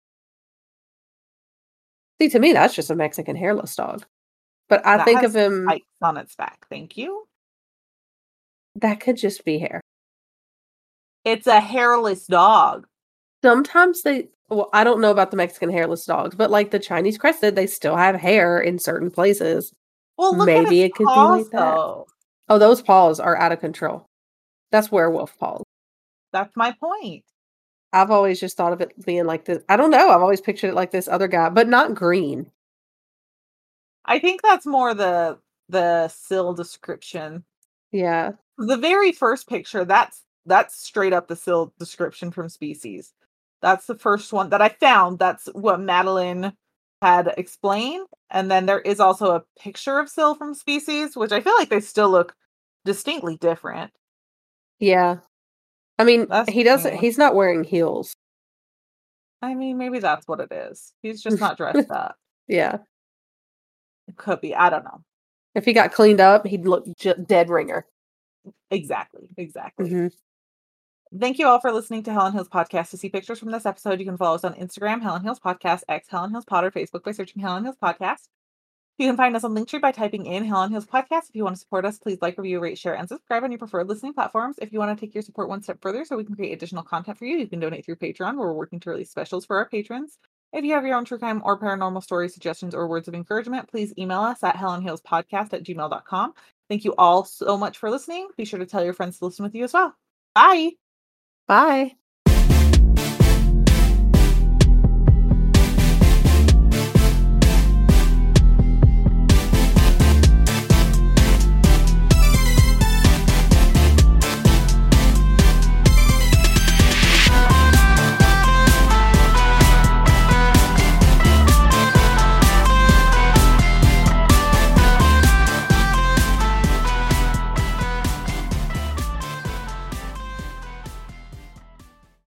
See, to me, that's just a Mexican hairless dog. But I That think has of him, spikes on its back. Thank you. that could just be hair. It's a hairless dog. Sometimes they, well, I don't know about the Mexican hairless dogs, but like the Chinese crested, they still have hair in certain places. Well, look at Maybe its it could be paws, like that. though. Oh, those paws are out of control. That's werewolf paws. That's my point. I've always just thought of it being like this. I don't know. I've always pictured it like this other guy, but not green. I think that's more the the Sill description. Yeah. The very first picture, that's that's straight up the Sill description from Species. That's the first one that I found. That's what Madeline had explained. And then there is also a picture of Sill from Species, which I feel like they still look distinctly different. Yeah. I mean, That's he doesn't, me. he's not wearing heels. I mean, maybe that's what it is. He's just not dressed up. Yeah. It could be. I don't know. If he got cleaned up, he'd look j- dead ringer. Exactly. Exactly. Mhm. Thank you all for listening to Helen Hills Podcast. To see pictures from this episode, you can follow us on Instagram, Helen Hills Podcast, X Helen Hills Pod, or Facebook by searching Helen Hills Podcast. You can find us on Linktree by typing in Helen Hills Podcast. If you want to support us, please like, review, rate, share, and subscribe on your preferred listening platforms. If you want to take your support one step further so we can create additional content for you, you can donate through Patreon, where we're working to release specials for our patrons. If you have your own true crime or paranormal story suggestions or words of encouragement, please email us at helenhillspodcast at gmail dot com. Thank you all so much for listening. Be sure to tell your friends to listen with you as well. Bye! Bye.